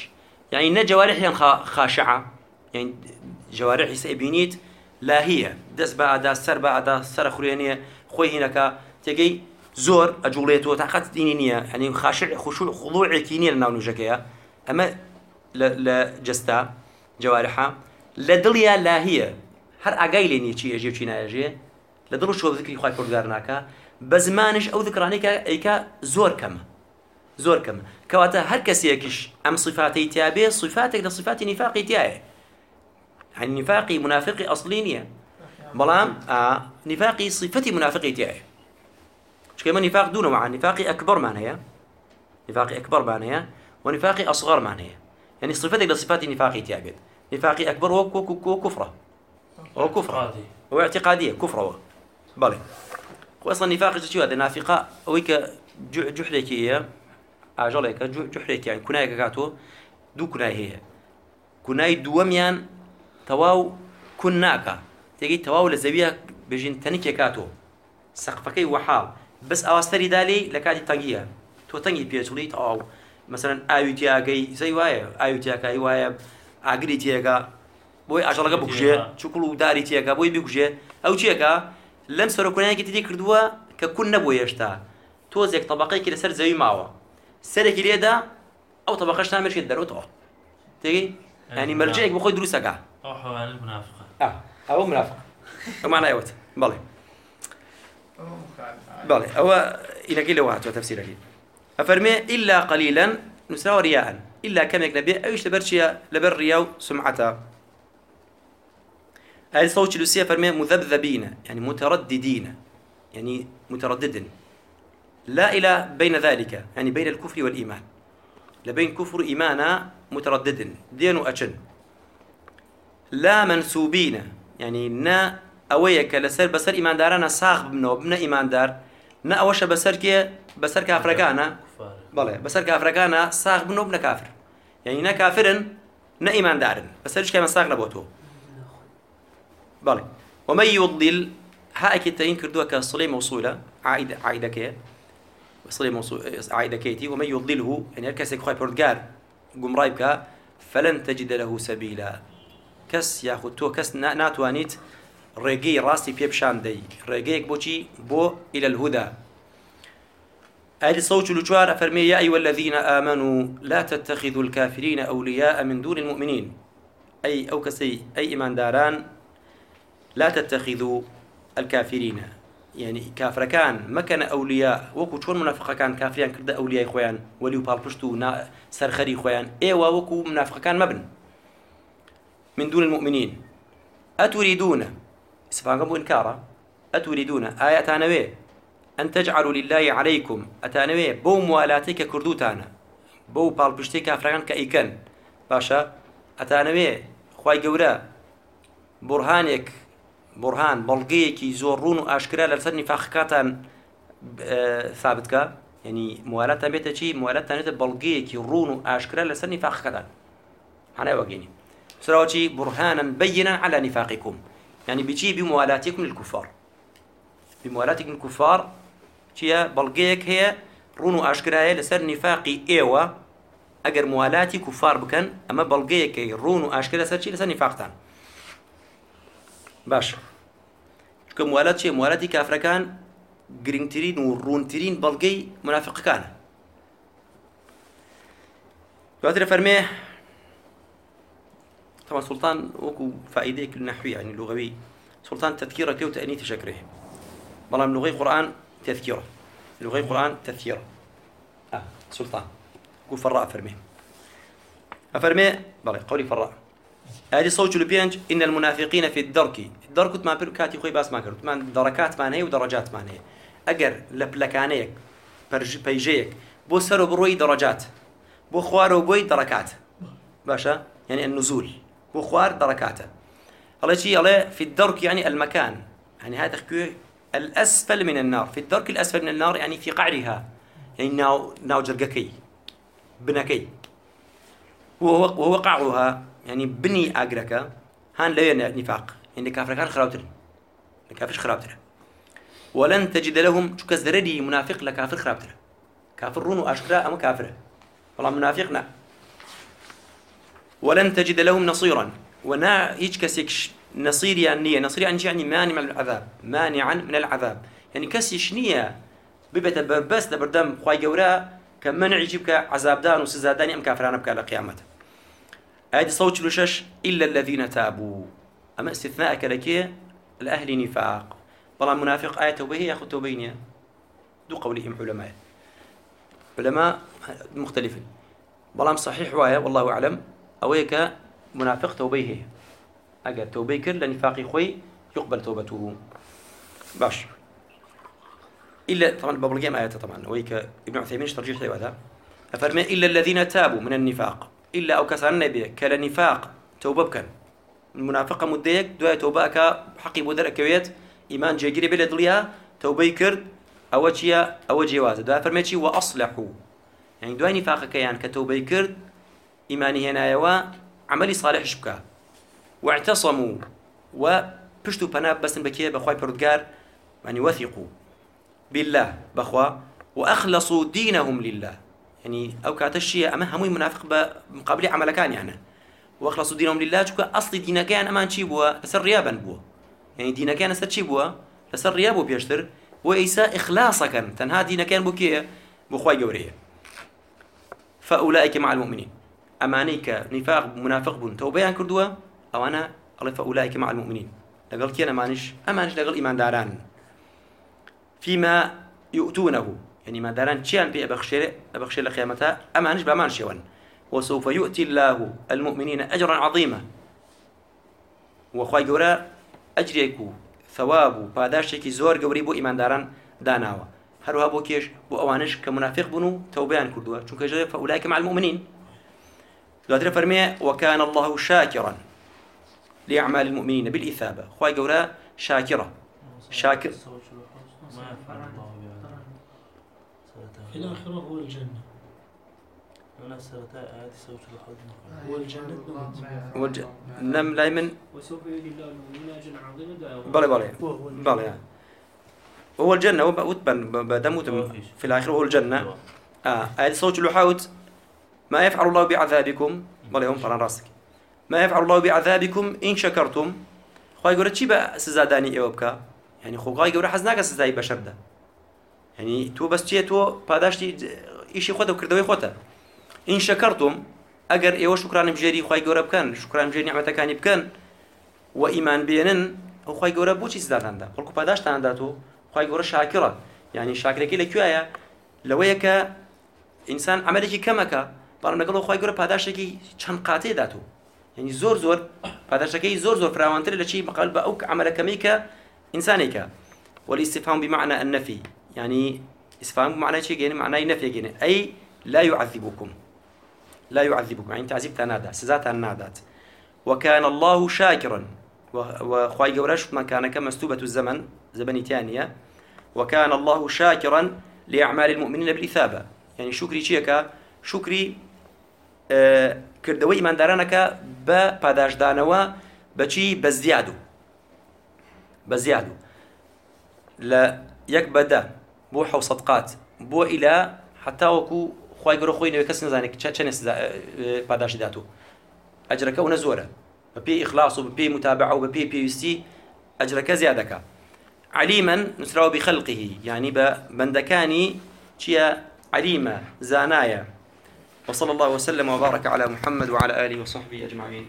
يعني نجوارح خاشعة يعني جوارح سيبينيت لا هي دس بعد سر بعد سر خلينية خوي هناك تجي زور أجوليته تعقد دينية يعني خاشع خشوع خضوع كينية لنا ونجكيا أما لا جستا جوارحها لدليا لا هي هر أجايلني شيء يجيب شيء ناجي لدلو شو ذكري خوي كردارناكا بزمانش أو ذكرانيك إيكا زور كم كواتا هر كسيكش أم صفاتي تابع صفاتك لصفات نفاقي تاعي يعني نفاقي منافقي أصلينية بلام نفاقي صفتي منافقي تاعي مش كمان نفاق دونه مع نفاقي أكبر معناها نفاقي أكبر معناها ونفاقي أصغر معناها يعني صفتك لصفات نفاقي تاعي نفاقي أكبر هو كفرة هو كفرة هو اعتقادية كفرة بلى وأصلا نفاق شو هذا نافقة ويك جحلك هي عجلك جحلك يعني كناية كاتو دو كناية هي كناية دواميان تواو كناكا تيجي تواو لزبيها بجين تنكي كاتو سقفكي وحال بس أواستري دالي لكاتي تنجيها تو تنجي بيجليت أو مثلا آيوتياكي زي وايا آيوتياكي وايا أجريتياكا بوي عجلك بوجه شكلو داريتياكا بوي بوجه أو تياكا لم سر كناية كتدي كردوا ككون نبوي يشتا توزيك طبقي كده سر زي ماوا سرك ليدا أو طبقش نعمل شيء دروته تيجي يعني مرجعك بخوي دروسك أو حوالي المنافقة أو منافق ومعنى أيوة بالله أو إلى كل واحد وتفسير أكيد أفرمي إلا قليلا نساو رياء إلا كم يكنبي أيش لبرشيا لبرياو سمعتها هذه صوت لوسيا فرمي مذبذبين يعني مترددين يعني متردد لا إلى بين ذلك يعني بين الكفر والإيمان لبين كفر إيمانا متردد دين أجن لا منسوبين يعني نا أويك لسر بسر إيمان دارنا صاغ بنا وبنا إيمان دار نا أوش بسر كافركانا بله بسر كافركانا صاغ بنا وبنا كافر يعني نا كافرن نا إيمان دارن بسرش كمان صاغ نبوته بله ومن يضلل هاك التين كردوها كصلة موصولة عائدة كي صلة موصولة عائدة كيتي ومن يضلله يعني الكسك خوي بردقار قم رايبك فلن تجد له سبيلا كس ياخذ تو كس ناتوانيت رجي راسي بيبشان دي رجيك بوشي بو إلى الهدى آل صوت الجوار فرمي يا أيها الذين آمنوا لا تتخذوا الكافرين أولياء من دون المؤمنين أي أو كسي أي إيمان داران لا تتخذوا الكافرين يعني كافر كان ما كان أولياء وكو شون منافق كان كافرين كرد أولياء إخوان وليو بالبشتو سرخري إخوان إيوا وكو منافق كان مبن من دون المؤمنين أتريدون استفهام إنكارا أتريدون آيات أنوي أن تجعلوا لله عليكم أتانوي بو موالاتيك كردوتانا بو بالبشتي كافران كأيكن باشا أتانوي خواي جورا برهانك برهان بلغيك يزورون وأشكرا لسر نفاقاتان ثابتك يعني موالاتان بيتا شي موالاتان بيتا بلغيك يرون وأشكرا لسر نفاقاتان أنا وقيني سراوتي برهانا بينا على نفاقكم يعني بيجي بموالاتكم للكفار بموالاتكم الكفار شيا بلغيك هي رونو أشكراها لسر نفاقي إيوا أجر موالاتي كفار بكن أما بلغيك رونو أشكرا لسر شي لسر نفاقتان باش كموالات شيء موالاتي كافر كان جرينترين ورونترين بلغي منافق كان بعد فرميه طبعا سلطان وكو فائدة النحوية يعني اللغوي سلطان تذكيره كيو تأنيث شكره والله من لغي القرآن تذكيره لغي القرآن تذكيره سلطان كو فراء أفرميه بلى قولي فراء هذه صوت البيانج إن المنافقين في الدرك ما بركاتي خوي باس ما كرت ما دركات ما هي ودرجات ما هي أجر لبلكانيك بيجيك بو سر بروي درجات بو خوار وبوي دركات باشا يعني النزول بو خوار دركاته الله شيء الله في الدرك يعني المكان يعني هذا الأسفل من النار في الدرك الأسفل من النار يعني في قعرها يعني ناو جرقكي بنكي وهو قعرها يعني بني أجرك هان لا نفاق يعني كافر كان خرابتر كافرش خرابتر ولن تجد لهم شو كزردي منافق لكافر خرابتر كافر رونو أشكرا أما كافر والله منافقنا ولن تجد لهم نصيرا ونا هيج كسيك نصير يعني نصير يعني مانع من العذاب مانعا من العذاب يعني كسيش نية ببت بس لبردم خواي جورا كمنع يجيبك عذاب دان وسزادان أم كافران بك على قيامته هذه صوت لشش إلا الذين تابوا أما استثناء كلكيه الأهل نفاق طبعا منافق آية توبه يأخذ توبينيا دو قولهم علماء مختلفين بلام صحيح وايا والله أعلم أويك منافق توبيه أجر توبي كر لنفاقي خوي يقبل توبته باش إلا طبعا ببلغيم آياته طبعا أويك ابن عثيمين ترجيح هذا أفرمي إلا الذين تابوا من النفاق إلا أو كسر النبي كالنفاق توبة بكن المنافقة مديك دعاء توباك حقي بدر كويت إيمان جيجري بلد ليها توبي كر أوجيا أوجيواز دعاء فرميتي وأصلحوا يعني دعاء نفاقك يعني كتوبي كر إيماني هنا يوا عملي صالح شبكا واعتصموا وبشتوا بناب بس بكيه بخواي بردقار يعني وثقوا بالله بخوا وأخلصوا دينهم لله يعني أو كاتشيء أما هموي منافق بمقابل عملكان يعني وأخلصوا دينهم لله شو أصل دينك كان أمان شيء بوا لسر ريابا بوا يعني دينك كان لسر شيء بوا لسر ريابه بيشتر وإيساء إخلاصك تنها دينك كان بكيه بخواي جوريه فأولئك مع المؤمنين أمانيك نفاق منافق بن توبيان كردوا أو أنا الله فأولئك مع المؤمنين لقل كي أنا مانش لقل إيمان داران فيما يؤتونه يعني ما داران شيئا بي أبخشير لقيامتها أمانش بأمان شيئا وسوف يؤتي الله المؤمنين أجرا عظيما وخواي قورا أجريكو ثواب باداشتكي زور قوريبو إيمان داران داناوا هروها بو كيش بو أوانش كمنافق بنو توبيان كردوا چونك جاء فأولئك مع المؤمنين دواتر فرمي وكان الله شاكرا لأعمال المؤمنين بالإثابة خواي قورا شاكرة شاكر في الآخرة هو الجنة أنا سرتاء هذه صوت الحزن هو الجنة نم لايمن وسوف يؤتي الله المؤمنين أجرا عظيما بلى هو الجنة وتبن بدموت في الآخرة هو الجنة هذه صوت لحوت ما يفعل الله بعذابكم بلى هم فران راسك ما يفعل الله بعذابكم إن شكرتم خواهي قولت شي بقى سزاداني إيوبكا يعني خواهي قولت حزناك سزاي بشر ده يعني تو بس چیه تو پاداشتی ایشی خود و کردوی خودت این شکرتم اگر ایو شکرانم جری خواهی گوره بکن شکرانم جری نعمتکانی بکن و ایمان بینن او خواهی گوره بو چیز دادن ده خلکو پاداشتان داتو خواهی گوره شاکره يعني شاکرکی لکیه لویه که انسان عملی کی کمه که برام نقول خواهی گوره پاداشتی چند قاطع داتو يعني زور پاداشتی زور فراوانتر لشی مقابل با اوک عمل کمی که انسانی که والاستفهام بمعنى النفي يعني استفهام بمعنى شيء يعني معناه نفي يعني أي لا يعذبكم يعني تعذيب تنادى سزات تنادات وكان الله شاكرا وخواي جورش ما كان كما مستوبة الزمن زمن ثانية وكان الله شاكرا لأعمال المؤمنين بالإثابة يعني شكري شيكا شكري كردوي من دارانك باداش دانوا بشي بزيادو لا يكبدا بو حو صدقات بو إلى حتى وكو خواي قرو خوينه يكسن زانك تشنس باداش داتو أجرك ونزوره ببي إخلاص وببي متابعة وببي بي أجرك زيادك عليما نسروا بخلقه يعني بندكاني شيا عليما زانايا وصلى الله وسلم وبارك على محمد وعلى آله وصحبه أجمعين.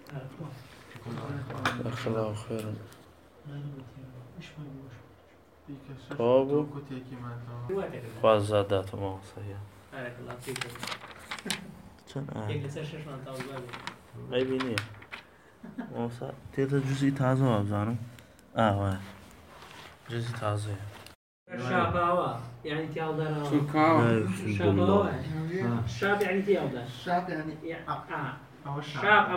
جزاك الله خيرا. طابو خواز زادات ما صحيح. بارك الله فيك. أي بيني. موسى تيتا جزء تازه أبزانو. واه. جزء تازه. شاباوا يعني تيالدار. شكاوا. شاباوا. شاب يعني تيالدار. شاب يعني شاب